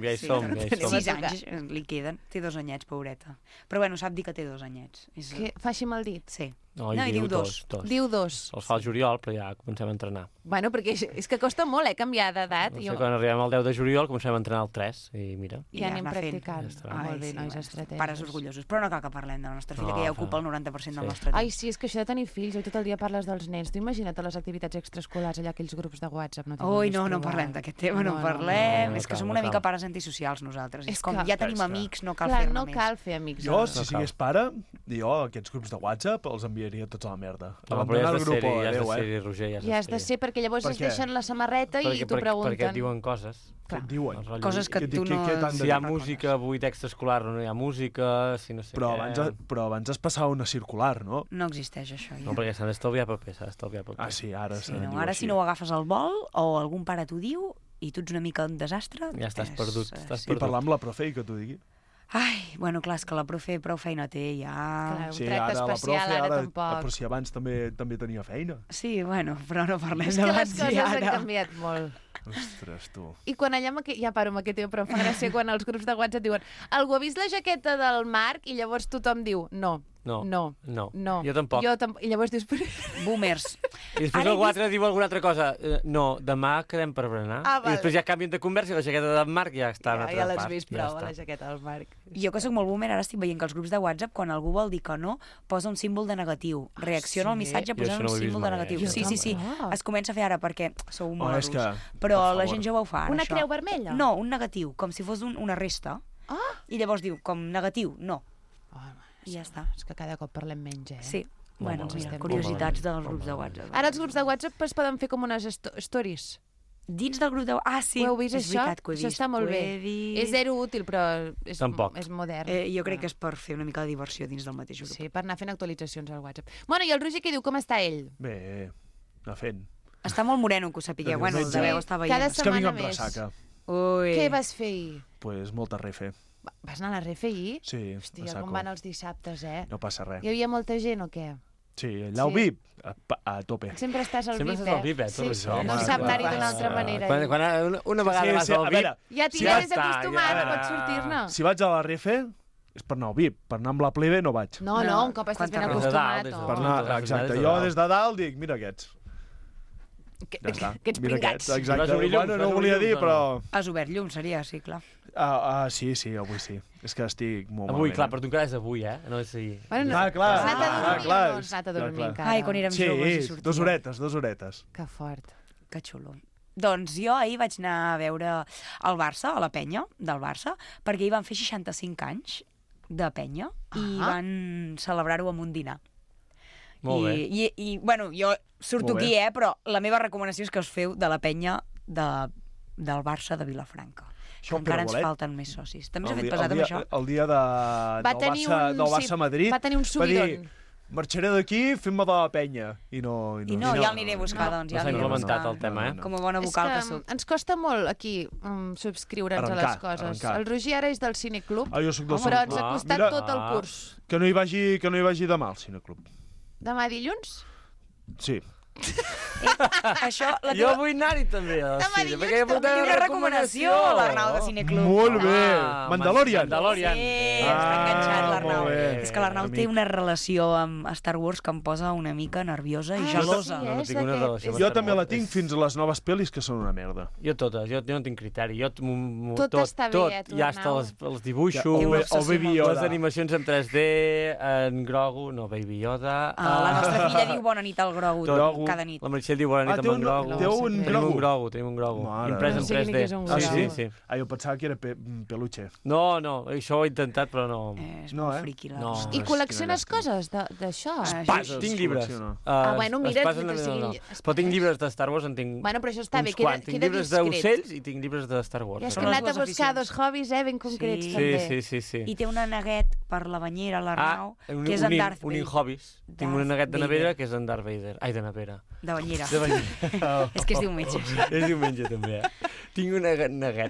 6 anys li queden. Té 2 anyets, pobreta. Però sap dir que té 2 anyets. Fa així amb el dit? Sí. No, i diu 2. Diu 2. Els fa el juliol, però ja comencem a entrenar. Bueno, perquè és que costa molt, canviar d'edat. Quan arribem al 10 de juliol comencem a entrenar el 3, i mira. Ja anem practicant. Molt bé, nois estratègies. Pares orgullosos. Però no cal que parlem de la nostra filla, que ja ocupa el 90% del nostre temps. Ai, sí, és que això de tenir fills, tot el dia parles dels nens. Tu imagina't les activitats extraescolars, allà aquells grups de WhatsApp. No parlem d'aquest tema, no parlem. És que som una mica pares antisocials nosaltres. És com, ja tenim amics, no cal fer-ne més. No cal fer amics. Jo, si sigués pare, aquests grups de WhatsApp els enviaria tots a la merda. Abandonar el grup, adéu, Roger, ja has de ser, perquè llavors es deixen la samarreta i t'ho pregunten. Perquè et diuen coses. Què et diuen? Coses que tu no... Si hi ha música, avui text escolar o no hi ha música, si no sé què... Però abans es passava una circular, no? No existeix això, ja. No, perquè s'ha d'estalviar paper, Ah, sí, ara se n'en diu així. Ara si no ho agafes al vol, o algun pare t'ho diu, i tu ets una mica un desastre... Ja estàs perdut. I parlar amb la profe i que t'ho digui. Ai, clar, és que la profe prou feina té, ja... Sí, ara la profe, ara tampoc. Però si abans també tenia feina. Sí, però no parlem d'abans i ara. És que les coses han canviat molt. Ostres, tu. I quan allà, ja paro amb aquest tema, però em fa gràcia quan els grups de WhatsApp diuen algú ha vist la jaqueta del Marc? I llavors tothom diu no. No. Jo tampoc. I llavors dius... Boomers. I després algú altre diu alguna altra cosa. No, demà quedem per berenar. I després ja canvien de conversa i la jaqueta del Marc ja està en altra part. Ja l'has vist prou, la jaqueta del Marc. Jo que soc molt boomer, ara estic veient que els grups de WhatsApp, quan algú vol dir que no, posa un símbol de negatiu. Reacciona al missatge posant un símbol de negatiu. Sí. Es comença a fer ara perquè sou molt adults. Però la gent jove ho fa, Una creu vermella? No, un negatiu, com si fos una resta. I llavors diu, com negatiu, no. I ja està. És que cada cop parlem menys, Sí. Mira, curiositats dels grups de WhatsApp. Ara els grups de WhatsApp es poden fer com unes stories. Dins del grup de... sí. Ho heu vist, és veritat que ho he vist. Això està molt bé. És zero útil, però és modern. Jo crec que és per fer una mica de diversió dins del mateix grup. Sí, per anar fent actualitzacions al WhatsApp. Bueno, i el Roger què diu? Com està ell? Bé, anar fent. Està molt moreno, que ho sapigueu. Bueno, el deveu estar veient. Cada setmana més. És que vinc amb ressaca. Què vas fer ahir? Pues molta refe. Vas anar a la refe ahir? Sí, Hòstia, com van els dissabtes, No passa res. Hi havia molta gent o què? Sí, allà al VIP, a tope. Sempre estàs al VIP, Sempre estàs al VIP, Sí, no sap anar-hi d'una altra manera. Una vegada vas al VIP... Ja t'hi has acostumat, pots sortir-ne. Si vaig a la refe, és per anar al VIP. Per anar amb la plebe no vaig. No, un cop estàs ben acostumat. Per anar, exacte. Jo des de dalt dic, mira aquests. Ja està. Aquests pringats. Exacte. Bueno, no ho volia dir, però... Has obert llum, seria, sí, clar. Sí, avui sí. És que estic molt malament. Avui, clar, però tu encara és avui, No és ahir. Clar. Has anat a dormir encara. Ai, quan érem joves i sortíem. Sí, 2 horetes. Que fort. Que xulo. Doncs jo ahir vaig anar a veure el Barça, a la penya del Barça, perquè hi van fer 65 anys de penya i van celebrar-ho amb un dinar. Molt bé. I bueno, jo surto aquí, però la meva recomanació és que us feu de la penya del Barça de Vilafranca. Encara ens falten més socis. També s'ha fet pesat amb això. El dia del Barça-Madrid va tenir un subidon. Marxaré d'aquí fent-me de la penya. I no, ja l'aniré a buscar, doncs. No s'ha implementat el tema, Com a bona vocal que soc. Ens costa molt aquí subscriure'ns a les coses. El Roger ara és del Cineclub, jo soc del Cineclub. però ens ha costat tot el curs. Que no hi vagi demà al Cineclub. Demà dilluns? Sí. Això, Jo vull anar-hi també a la cine, perquè he portat una recomanació a l'Arnau de Cineclub. Molt bé. Mandalorian. Mandalorian. Està enganxat l'Arnau. molt bé. És que l'Arnau té una relació amb Star Wars que em posa una mica nerviosa i gelosa. No tinc una relació amb Jo Star també la Wars. tinc fins a les noves pel·lis, que són una merda. Jo totes, jo no tinc criteri. Jo, Tot està bé, tu, ja està Arnau. els dibuixos, O Baby Yoda. les animacions en 3D, en Grogu, no, Baby Yoda... La nostra filla diu bona nit al Grogu cada nit. La Meritxell diu bona nit amb en Grogu. Tenim un Grogu. Imprès en 3D. Sí. Jo pensava que era peluche. No, això ho he intentat, però no. És molt friqui. I col·lecciones coses d'això? Tinc llibres. Bueno, mira... Però tinc llibres de Star Wars, en tinc Bueno, però això està bé, uns queda quants. Tinc llibres discret. d'ocells i tinc llibres de Star Wars. Ja has anat a buscar dos hobbies, ben concrets, també. Sí. I té un neguet per la banyera, l'Arnau, que és en Darth Vader. Un hobbies. Tinc un neguet de nevera que és en Darth Vader. Ai, de nevera. De banyera. De banyera. És que és diumenge. És diumenge, també, Tinc un neguet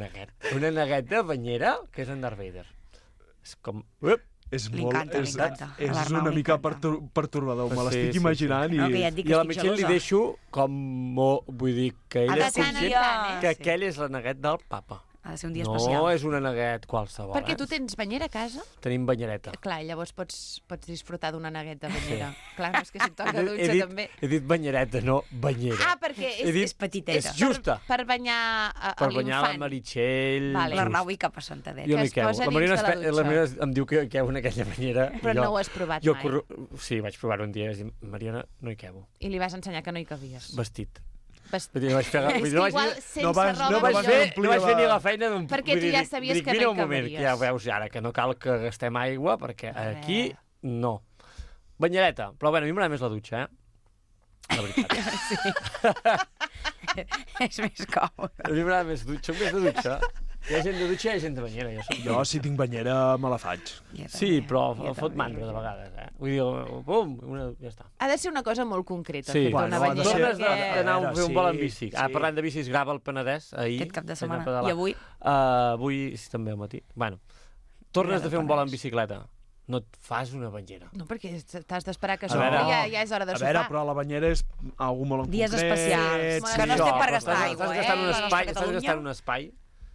de banyera que és en Darth Vader. És com... És M'encanta. És una mica pertorbador, me l'estic imaginant. No, que ja et dic que I a la estic Meritxell li gelosa. deixo com... Vull dir que ell és conscient que aquell és la neguet del papa. Ha de ser un dia especial. No, és una neguet qualsevol. Perquè tu tens banyera a casa? Tenim banyereta. Clar, llavors pots disfrutar d'una neguet de banyera. Clar, no és que si et toca dutxa també. He dit banyereta, no banyera. Perquè és petiteta. És justa. Per banyar l'infant. Per banyar la Meritxell. L'Arnau i cap a Santadet. Jo no hi queu. La Mariona em diu que queu en aquella banyera. Però no ho has provat mai. Sí, vaig provar-ho un dia i vaig dir, Mariona, no hi queu. I li vas ensenyar que no hi cabies. Vestit. És que igual sense roba no vaig fer ni la feina d'un... Perquè tu ja sabies que no hi cabies. Mira un moment, que ja veus ara, que no cal que gastem aigua, perquè aquí no. Banyereta, però bueno, a mi m'agrada més la dutxa, La veritat. És més còmode. A mi m'agrada més dutxa, més de dutxa. Hi ha gent de dutxa i hi ha gent de banyera. Jo, si tinc banyera, me la faig. Sí, però fot mandra de vegades, Vull dir, pum, ja està. Ha de ser una cosa molt concreta. Sí, una banyera. Tornes d'anar a fer un vol amb bici. Parlant de bicis, grava el Penedès, ahir. Aquest cap de setmana. I avui? Avui, sí, també al matí. Bueno, tornes de fer un vol amb bicicleta. No et fas una banyera. No, perquè t'has d'esperar que ja és hora de sopar. A veure, però la banyera és algú molt en concret. Dies especials. Que no estem per gastar aigua, Estàs gastant un espai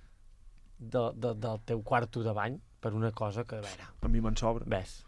del teu quarto de bany per una cosa que, a veure... A mi me'n sobra. Ves.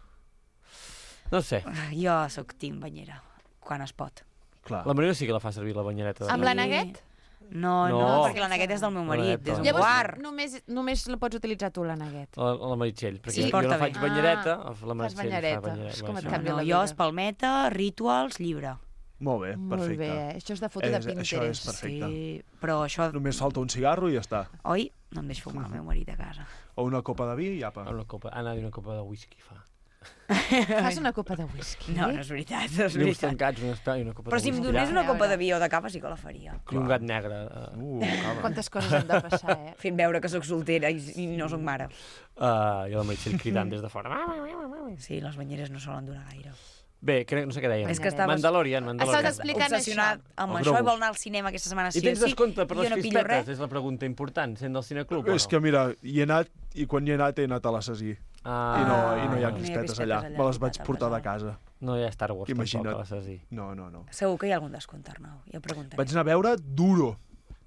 No sé. Jo sóc team banyera, quan es pot. Clar. La Marina sí que la fa servir, la banyereta. Amb la neguet? No, perquè la neguet és del meu marit, és un guard. Només la pots utilitzar tu, la neguet. La Meritxell, perquè jo la faig banyereta, la Meritxell fa banyereta. És com et canvia la vida. Jo, espalmeta, rituals, llibre. Molt bé, perfecte. Molt bé, això és de foto de Pinterest. Això és perfecte. Sí, però això... Només falta un cigarro i ja està. Oi? No em deixo fumar el meu marit a casa. O una copa de vi i apa. Una copa de whisky fa. Fas una copa de whisky? No, no és veritat, no és Llums veritat. tancats, un espai i una copa de Però whisky. si em donés una copa de vi o de cava sí que la faria. I un gat negre. Quantes coses han de passar, Fent veure que sóc soltera i no sóc mare. I la Meritxell cridant des de fora. Sí, les banyeres no solen durar gaire. Bé, no sé què dèiem. És que estaves... Mandalorian. Estaves explicant obsessionat amb això i vol anar al cinema aquesta setmana sí o sí. I tens descompte per les crispetes? És la pregunta important, sent del cineclub o no? És que mira, hi he anat i quan hi he anat a l'Assasí. I no hi ha crispetes allà. Me les vaig portar de casa. No hi ha Star Wars tampoc a l'Assasí. No. Segur que hi ha algun descompte, Arnau. Ja preguntaré. Vaig anar a veure Duro.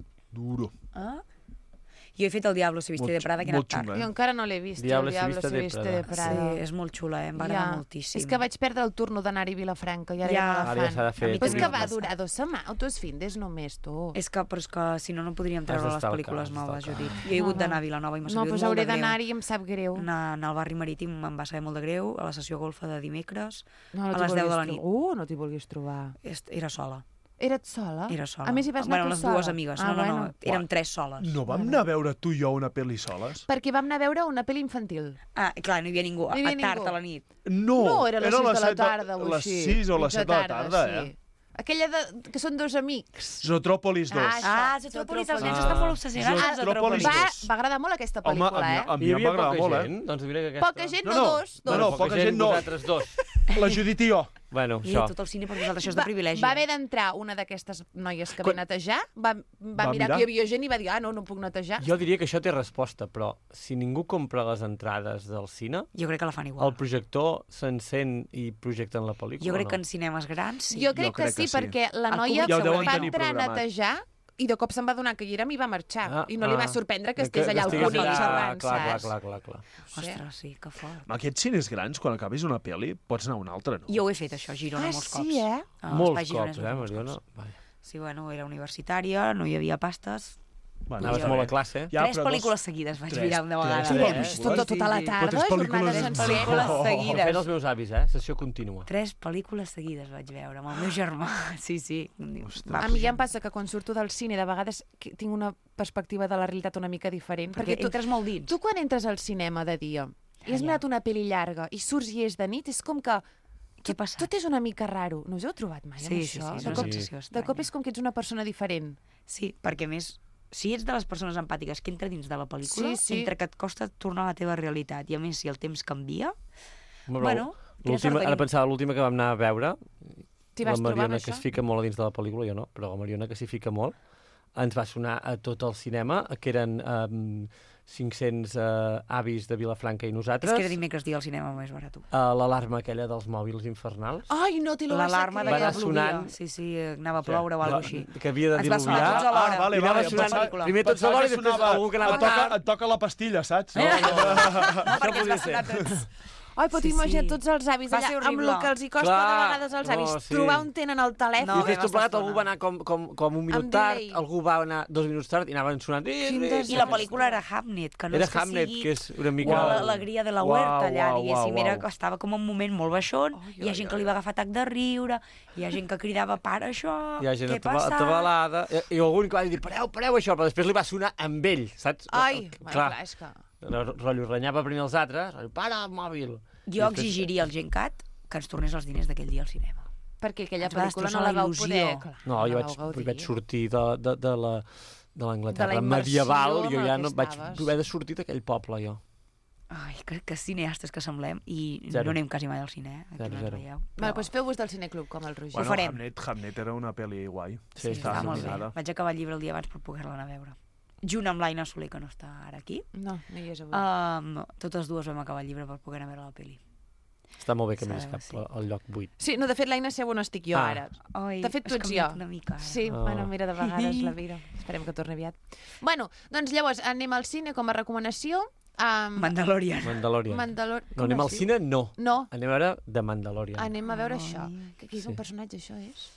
Ah? Jo he fet el Diablo se viste de Prada, que he anat tard. Jo encara no l'he vist, Diablo el Diablo se viste de Prada. Sí, és molt xula, em va agradar moltíssim. És que vaig perdre el turno d'anar-hi a Vilafranca i ara ja me la fan. Però és que va durar 2 setmanes, 2 findes només, tu. Però és que si no, no podríem treure les pel·lícules noves, Judit. Jo he hagut d'anar a Vilanova i m'ha sabut molt de greu. No, doncs hauré d'anar-hi i em sap greu. Anar al barri marítim em va saber molt de greu, a la sessió golfa de dimecres, a les 10 de la nit. No t'hi vulguis trobar. Era sola. Eres sola? Era sola. A més, hi vas anar tu les sola? dues amigues. No. Érem 3 soles. No vam anar a veure tu i jo una pel·li soles? Perquè vam anar a veure una pel·li infantil. Ah, clar, no hi havia ningú. A tard a la nit. No, era a les 6 de la tarda o així. Les 6 o les 7 de la tarda, Aquella que són 2 amics. Zootrópolis 2. Zootrópolis, els nens estan molt obsessionats amb Zootrópolis. Va agradar molt aquesta pel·lícula, a mi em va agradar molt, Doncs diré que poca gent, no dos. No, poca gent no. Vosaltres dos. La Judit i jo. Bueno, I això. tot el cine per vosaltres, això és de privilegi. Va haver d'entrar una d'aquestes noies que ve a netejar, va mirar que hi havia gent i va dir, no puc netejar. Jo diria que això té resposta, però si ningú compra les entrades del cine... Jo crec que la fan igual. El projector s'encén i projecten la pel·lícula, Jo crec que en cinemes grans, sí. Jo crec que sí, perquè la noia va entrar a netejar i de cop se'n va donar que hi érem i va marxar. I no li va sorprendre que estés allà al cúnic xerrant, saps? Clar. Ostres, sí, que fort. Amb aquests cines grans, quan acabis una pel·li, pots anar a una altra, no? Jo ho he fet, això, a Girona, molts cops. Sí, eh? Molts cops, Mariona? Sí, bueno, era universitària, no hi havia pastes... Anaves molt a classe. 3 pel·lícules seguides vaig mirar una vegada. Tota la tarda, jornades senceres. Seguides. Fent els meus avis, sessió contínua. 3 pel·lícules seguides vaig veure, amb el meu germà. Sí. A mi ja em passa que quan surto del cine, de vegades tinc una perspectiva de la realitat una mica diferent. Perquè entres molt dins. Tu quan entres al cinema de dia i has mirat una pel·li llarga i surts i és de nit, és com que... Què passa? Tot és una mica raro. No us heu trobat mai amb això? Sí, és una sensació estranya. De cop és com que ets una persona diferent. Sí, perquè més... Si ets de les persones empàtiques que entra dins de la pel·lícula, entre que et costa tornar a la teva realitat, i a més, si el temps canvia... Bueno, ara pensava, l'última que vam anar a veure, la Mariona que es fica molt a dins de la pel·lícula, jo no, però la Mariona que s'hi fica molt, ens va sonar a tot el cinema, que eren 500 avis de Vilafranca i nosaltres. És que era dimecres dia al cinema més barat. L'alarma aquella dels mòbils infernals. Ai, no t'hi lo vas L'alarma de que plovia. Sí, anava a ploure o alguna cosa així. Que havia de diluviar. Ens va sonar tots alhora. Vale. Primer tots alhora i després algú que anava tard. Et toca la pastilla, saps? No, perquè ens va sonar tots. Ai, pot imaginar tots els avis allà, amb el que els hi costa de vegades als avis, trobar on tenen el telèfon. I després tot plegat, algú va anar com un minut tard, algú va anar 2 minuts tard i anaven sonant... I la pel·lícula era Hamnet, que no és que Hamnet, sigui... que és una mica... L'alegria de la huerta allà, diguéssim, estava com un moment molt baixón, hi ha gent que li va agafar atac de riure, hi ha gent que cridava, para això, què passa? Atabalada, i algun que va dir, pareu això, però després li va sonar amb ell, saps? Ai, clar, és que... Rotllo, renyava primer els altres, para el mòbil. Jo exigiria al Gencat que ens tornés els diners d'aquell dia al cinema. Perquè aquella pel·lícula no la vau poder... No, jo vaig sortir de l'Anglaterra medieval, jo ja no vaig haver de sortir d'aquell poble, jo. Ai, que cineastes que semblem i no anem quasi mai al cine, aquí no ens veieu. Doncs feu-vos del cineclub, com el Roger. Ho farem. Hamnet era una pel·li guai. Sí, estava molt bé. Vaig acabar el llibre el dia abans per poder-la anar a veure. Junt amb l'Aina Soler, que no està ara aquí. No hi és avui. Totes dues vam acabar el llibre per poder anar a veure la pel·li. Està molt bé que m'he cap al lloc 8. Sí, no, de fet, l'Aina seu on estic jo ara. De fet, tu ets jo. Una mica, sí, bueno, mira, de vegades la vida. Esperem que torni aviat. Bueno, doncs llavors anem al cine com a recomanació. Mandalorian. No, anem al cine, no. Anem a veure The Mandalorian. Anem a veure això. Que és un personatge, això és?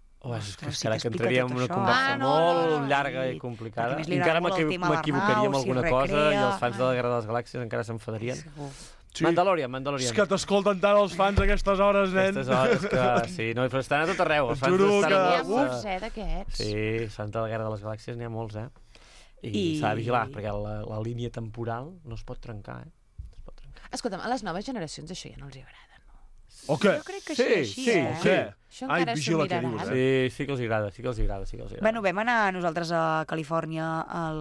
És que ara que entraríem en una conversa molt llarga i complicada. Encara m'equivocaria amb alguna cosa i els fans de la Guerra de les Galàxies encara s'enfadarien. Mandalorian. És que t'escolten tant els fans a aquestes hores, nen. Aquestes hores que... Sí, no, però estan a tot arreu. Els fans N'hi ha molts, d'aquests. Sí, els fans de la Guerra de les Galàxies n'hi ha molts, I s'ha de vigilar, perquè la línia temporal no es pot trencar, Escolta'm, a les noves generacions això ja no els agrada. O què? Jo crec que sí. Això encara s'ho miraran. Sí que els agrada. Bueno, vam anar nosaltres a Califòrnia al...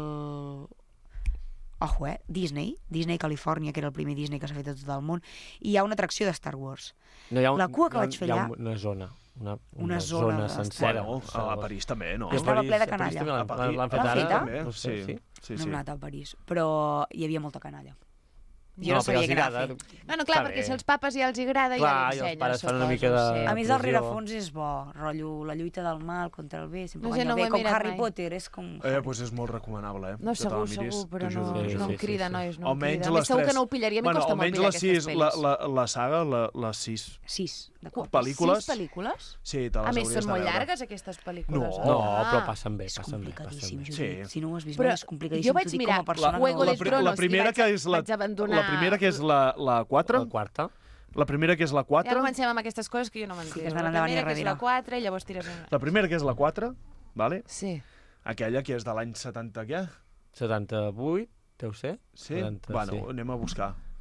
Ojo, Disney Califòrnia, que era el primer Disney que s'ha fet a tot el món, i hi ha una atracció de Star Wars. La cua que vaig fer allà... Una zona. Una zona sencera. A París també, no? Estava ple de canalla. L'han fet ara? Sí. No hem anat a París, però hi havia molta canalla. Jo no sabia què anar a fer. No, clar, perquè si els papes ja els agrada, ja li ensenyen. Els pares fan una mica de... A més, el rerefons és bo, rotllo, la lluita del mal contra el bé, sempre guanya bé, com Harry Potter, és com... Doncs és molt recomanable, No, segur, però no em crida, nois, no em crida. Més segur que no ho pillaria, m'hi costa molt pillar aquestes pel·lis. La saga, les 6 pel·lícules. 6 pel·lícules? Sí, te les hauries de veure. A més, són molt llargues, aquestes pel·lícules. No, però passen bé. És complicadíssim, Judit. Si no ho has vist bé, és complicadíssim. Jo vaig mirar Juego de Tronos i vaig abandonar... La primera que és la 4? La quarta. La primera que és la 4? Ja comencem amb aquestes coses que jo no m'entenc. La primera que és la 4 i llavors tires... La primera que és la 4, vale? Sí. Aquella que és de l'any 70, què? 78, deu ser? Sí? Bueno, anem a buscar.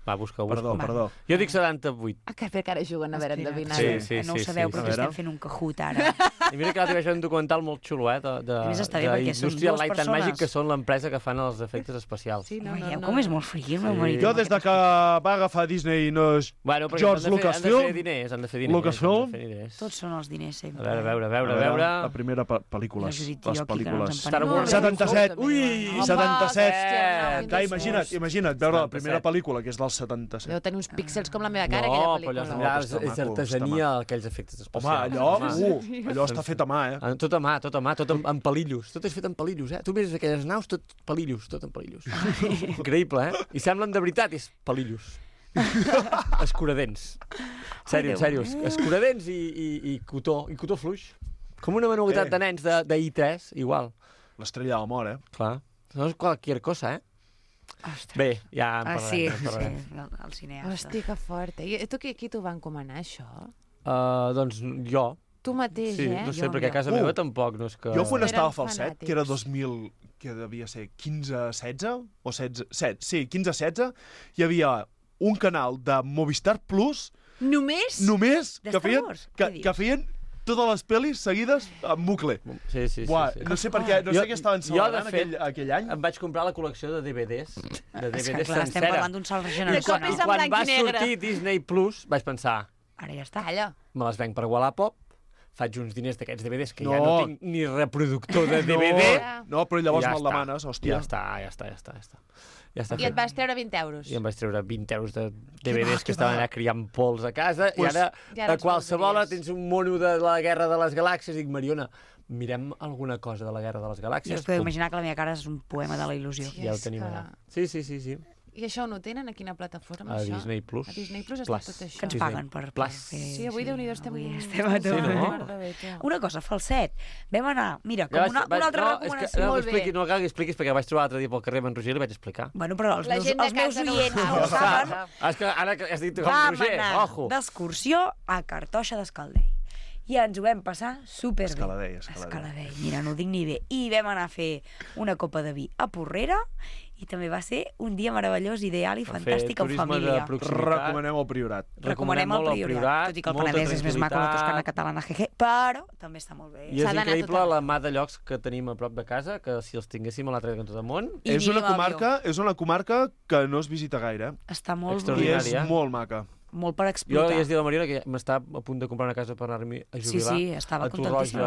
Va, busca. Perdó. Jo dic 78. Que ara juguen a veure endevinar. Sí. No ho sabeu, però estem fent un Kahoot ara. I mira que l'altre vaig veure un documental molt xulo, d'Industrial Light and Magic, que són l'empresa que fan els efectes especials. Com és molt friqui, el meu marit. Jo, des que va agafar Disney, George Lucasfilm... Han de fer diners. Lucasfilm... Tots són els diners, sempre. A veure. La primera pel·lícula. Les pel·lícules. Star Wars. 77. Ui, 77. Clar, imagina't veure la primera pel·lícula, que és del 77. Deu tenir uns píxels com la meva cara, aquella pel·lícula. No, però és artesania, aquells efectes especials. Home, allò està fet a mà, Tot a mà, tot amb pelillos. Tot és fet amb pelillos, Tu mires aquelles naus, tot pelillos. Increïble, I semblen de veritat, és pelillos. Escuradents. Sèrio. Escuradents i cotó fluix. Com una manualitat de nens d'I3, igual. L'estrella de l'amor, Clar. No és qualsevol cosa, Bé, ja en parlarem. Sí, el cineasta. Hosti, que fort. I tu qui t'ho va encomanar, això? Doncs jo. Tu mateix, No sé, perquè a casa meva tampoc no és que... Jo quan estava a Falset, que era 2000, que devia ser 15-16, o 16, sí, 15-16, hi havia un canal de Movistar Plus... Només? Que feien totes les pel·lis seguides en bucle. Sí. No sé per què, no sé què estaven celebrant aquell any. Em vaig comprar la col·lecció de DVDs, sencera. Estem parlant d'un salt generacional. I quan va sortir Disney Plus, vaig pensar... Ara ja està. Me les venc per Wallapop, faig uns diners d'aquests DVDs que ja no tinc ni reproductor de DVD. No, però llavors me'l demanes, hòstia. Ja està. I et vas treure 20 euros. I em vaig treure 20 euros de DVDs que estaven allà criant pols a casa, i ara a qualsevol tens un mono de la Guerra de les Galàxies, i dic, Mariona, mirem alguna cosa de la Guerra de les Galàxies. Jo us podeu imaginar que la meva cara és un poema de la il·lusió. Ja ho tenim allà. Sí. I això no ho tenen? A quina plataforma, a Disney Plus. A Disney Plus està tot això. Que ens paguen per fer... Sí, avui Déu-n'hi-do estem a tot. Una cosa, Falset. Vam anar, mira, com una altra recomanació. No cal que expliquis, perquè vaig trobar l'altre dia pel carrer amb en Roger i li vaig explicar. Bueno, però els meus oients no saben. És que ara has dit com Roger, ojo. Vam anar d'excursió a Cartoixa d'Escaldell. I ens ho vam passar superbé. Escaladell. Mira, no ho dic ni bé. I vam anar a fer una copa de vi a Porrera, i també va ser un dia meravellós, ideal i fantàstic en família. Recomanem el Priorat. Recomanem el Priorat, tot i que el Penedès és més maco, la Toscana catalana, però també està molt bé. I és increïble la mà de llocs que tenim a prop de casa, que si els tinguéssim a l'altre cantó del món... És una comarca que no es visita gaire. Està molt bé. I és molt maca. Molt per explotar. Jo ja has dit a la Mariona que m'està a punt de comprar una casa per anar-m'hi a jubilar. Sí, estava contentíssima.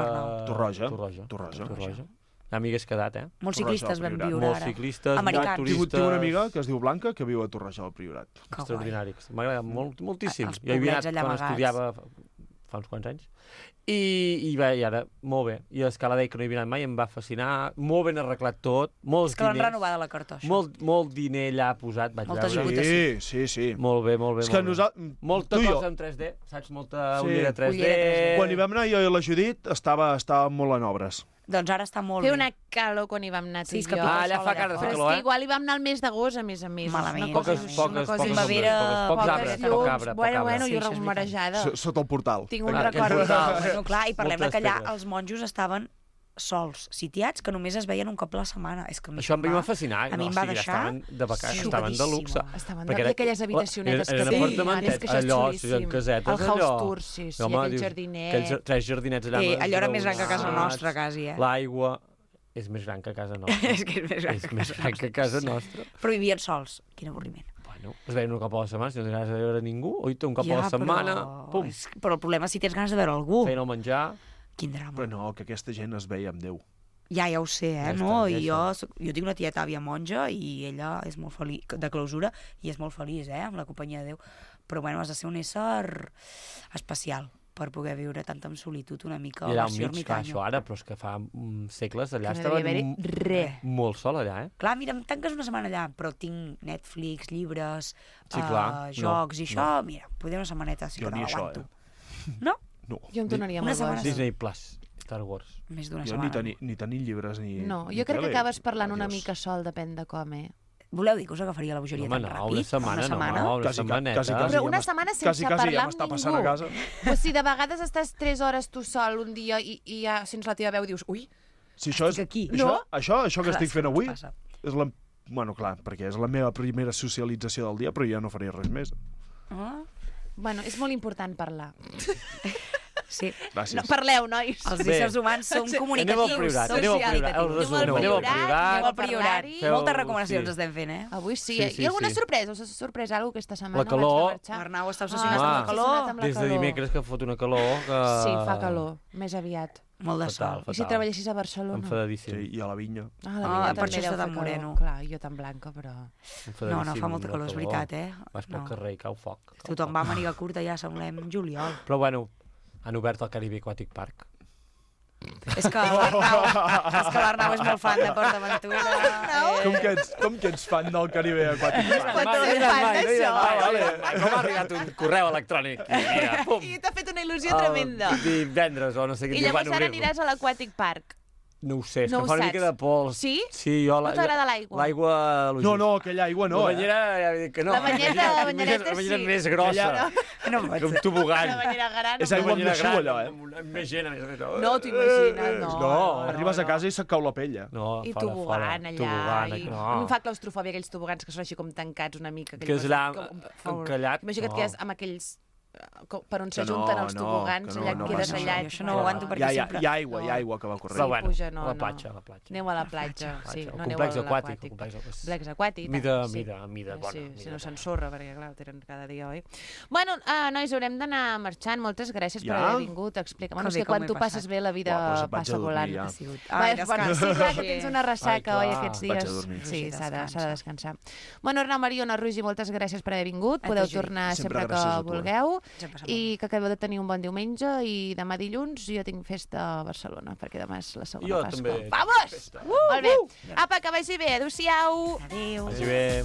Torroja. A mi hagués quedat, Molts ciclistes vam viure ara. Molts ciclistes, americans. Tinc una amiga que es diu Blanca que viu a Torroja del Priorat. Extraordinari. M'agrada moltíssim. Jo hi havia anat quan estudiava fa uns quants anys. I ara, molt bé. I l'Escaladell, que no hi havia anat mai, em va fascinar. Molt ben arreglat tot. És que l'han renovat la Cartoixa. Molt diner allà posat, vaig veure. Sí. Molt bé. És que molta cosa en 3D, saps? Molta ullera 3D. Quan hi vam anar jo i la Judit, estava molt en obres. Doncs ara està molt bé. Té una calor quan hi vam anar tu i jo. Allà fa cara de fer calor, Però és que igual hi vam anar al mes d'agost, a més. Malament. Pocs arbres. Bueno, jo marejada. Sota el portal. Tinc un record. Clar, i parlem que allà els monjos estaven sols, sitiats, que només es veien un cop a la setmana. Això a mi va fascinar. A mi em va deixar estaven de vacances, estaven de luxe. Estaven d'aquelles habitacionetes que apartamentets, allò, en casetes, el house tour, sí, aquell jardinet. 3 jardinets allà. Allò era més gran que a casa nostra, quasi, L'aigua és més gran que a casa nostra. És que és més gran que a casa nostra. Però vivien sols. Quin avorriment. Es veien un cop a la setmana, si no tens ganes de veure ningú, un cop a la setmana, pum. Però el problema és si tens ganes de veure algú. Feien el menjar. Quin drama. Però no, que aquesta gent es veia amb Déu. Ja ho sé, no? I jo tinc una tieta àvia monja i ella és molt feliç, de clausura, i és molt feliç, amb la companyia de Déu. Però, bueno, has de ser un ésser especial per poder viure tant en solitud, una mica a versió ermitanyo. Això ara, però és que fa segles allà estaven molt sol allà, Clar, mira, em tanques una setmana allà, però tinc Netflix, llibres, jocs i això, mira, poder una setmaneta si que no l'aguanto. No? No. Jo em tornaria molt boig. Disney Plus, Star Wars. Més d'una setmana. Ni tenir llibres ni... No, jo crec que acabes parlant una mica sol, depèn de com, Voleu dir que us agafaria la bogeria tan ràpid? Una setmana. Però una setmana sense parlar amb ningú. A casa. O si de vegades estàs 3 hores tu sol un dia i ja sents la teva veu i dius, ui, estic aquí. Això que estic fent avui és la Bueno, clar, perquè és la meva primera socialització del dia, però ja no faré res més. Bueno, és molt important parlar. Sí. Gràcies. No, parleu, nois. Els éssers humans som comunicatius. Aneu al priorat. Moltes recomanacions estem fent, Avui sí. I alguna sorpresa? Us ha sorprès alguna cosa aquesta setmana? La calor. L'Arnau està obsessionat amb la calor. Des de dimecres que fot una calor que... Sí, fa calor. Més aviat. Molt de sol. I si treballessis a Barcelona? Enfadadíssim. Sí, i a la vinya. Per això està tan moreno. Clar, jo tan blanca, però... No, fa molta calor, és veritat, Vas pel carrer i cau foc. Tothom va a màniga curta, ja semblem juliol. Però bueno, han obert el Caribe Aquatic Park. És que l'Arnau és molt fan de PortAventura. Com que ets fan del Caribe Aquatic Park? Com ha arribat un correu electrònic? I t'ha fet una il·lusió tremenda. Divendres o no sé què. I llavors ara aniràs a l'Aquàtic Park. No ho sé, és que em fa una mica de pols. Sí? Sí, jo... No t'agrada l'aigua? L'aigua... No, aquella aigua no, La banyera, ja dic que no. La banyereta sí. La més grossa. No que un tobogan. La banyera gran. És aigua amb naixu, allò, Amb més gent, a més a més. No, t'ho imagines, no. Arribes a casa i se't cau la pell, I tobogan allà. Em fa claustrofòbia aquells tobogans que són així com tancats una mica. Que és allà encallat. Imagina't que et quedes amb aquells... per on s'ajunten els tobogans, allà et quedes allà. Això no ho aguanto perquè sempre... Hi ha aigua que va corrent. Però bueno, a la platja. Aneu a la platja, sí. El complex aquàtic. Complex aquàtic. Mida bona. Si no s'ensorra, perquè clar, ho tenen cada dia, oi? Bueno, nois, haurem d'anar marxant. Moltes gràcies per haver vingut. Explica. Bueno, és que quan tu passes bé la vida passa volant. Sí, clar, que tens una ressaca, oi, aquests dies. Sí, s'ha de descansar. Bueno, Arnau, Mariona, Roger, moltes gràcies per haver vingut. Podeu tornar sempre que vulgueu. I que acabeu de tenir un bon diumenge i demà dilluns jo tinc festa a Barcelona perquè demà és la segona Pasqua. Jo també. Vamos! Molt bé. Apa, que vagi bé. Adéu-siau. Adéu. Vagi bé.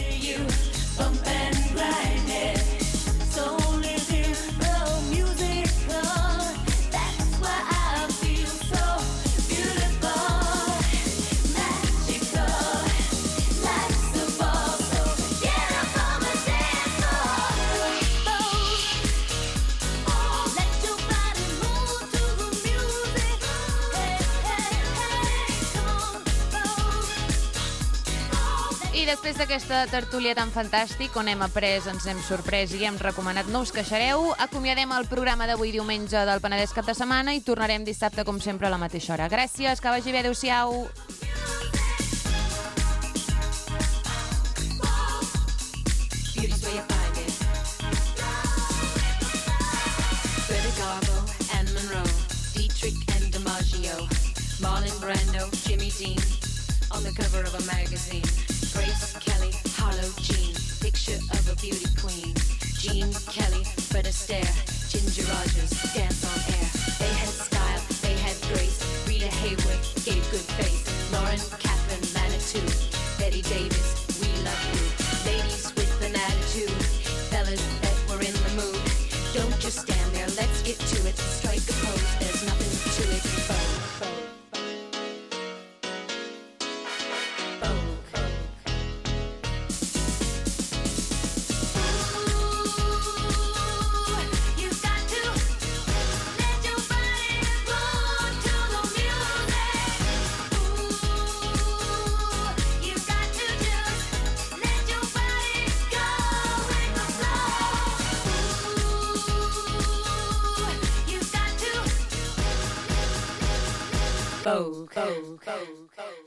I després d'aquesta tertúlia tan fantàstic, on hem après, ens hem sorprès i hem recomanat No us queixareu, acomiadem el programa d'avui diumenge del Penedès cap de setmana i tornarem dissabte, com sempre, a la mateixa hora. Gràcies, que vagi bé, adéu-siau. Marlon Brando, Jimmy Dean, on the cover of a magazine. Grace Kelly, Harlow Jean, picture of a beauty queen. Jean Kelly, Fred Astaire, Ginger Rogers, dance on air. They had style, they had grace. Rita Hayworth gave good face. Lauren, Catherine, Manitou, Betty Davis, we love you. Ladies with an attitude, fellas that were in the mood. Don't just stand there, let's get to it. Strike a pose, there's nothing to it. Go, go, go, go.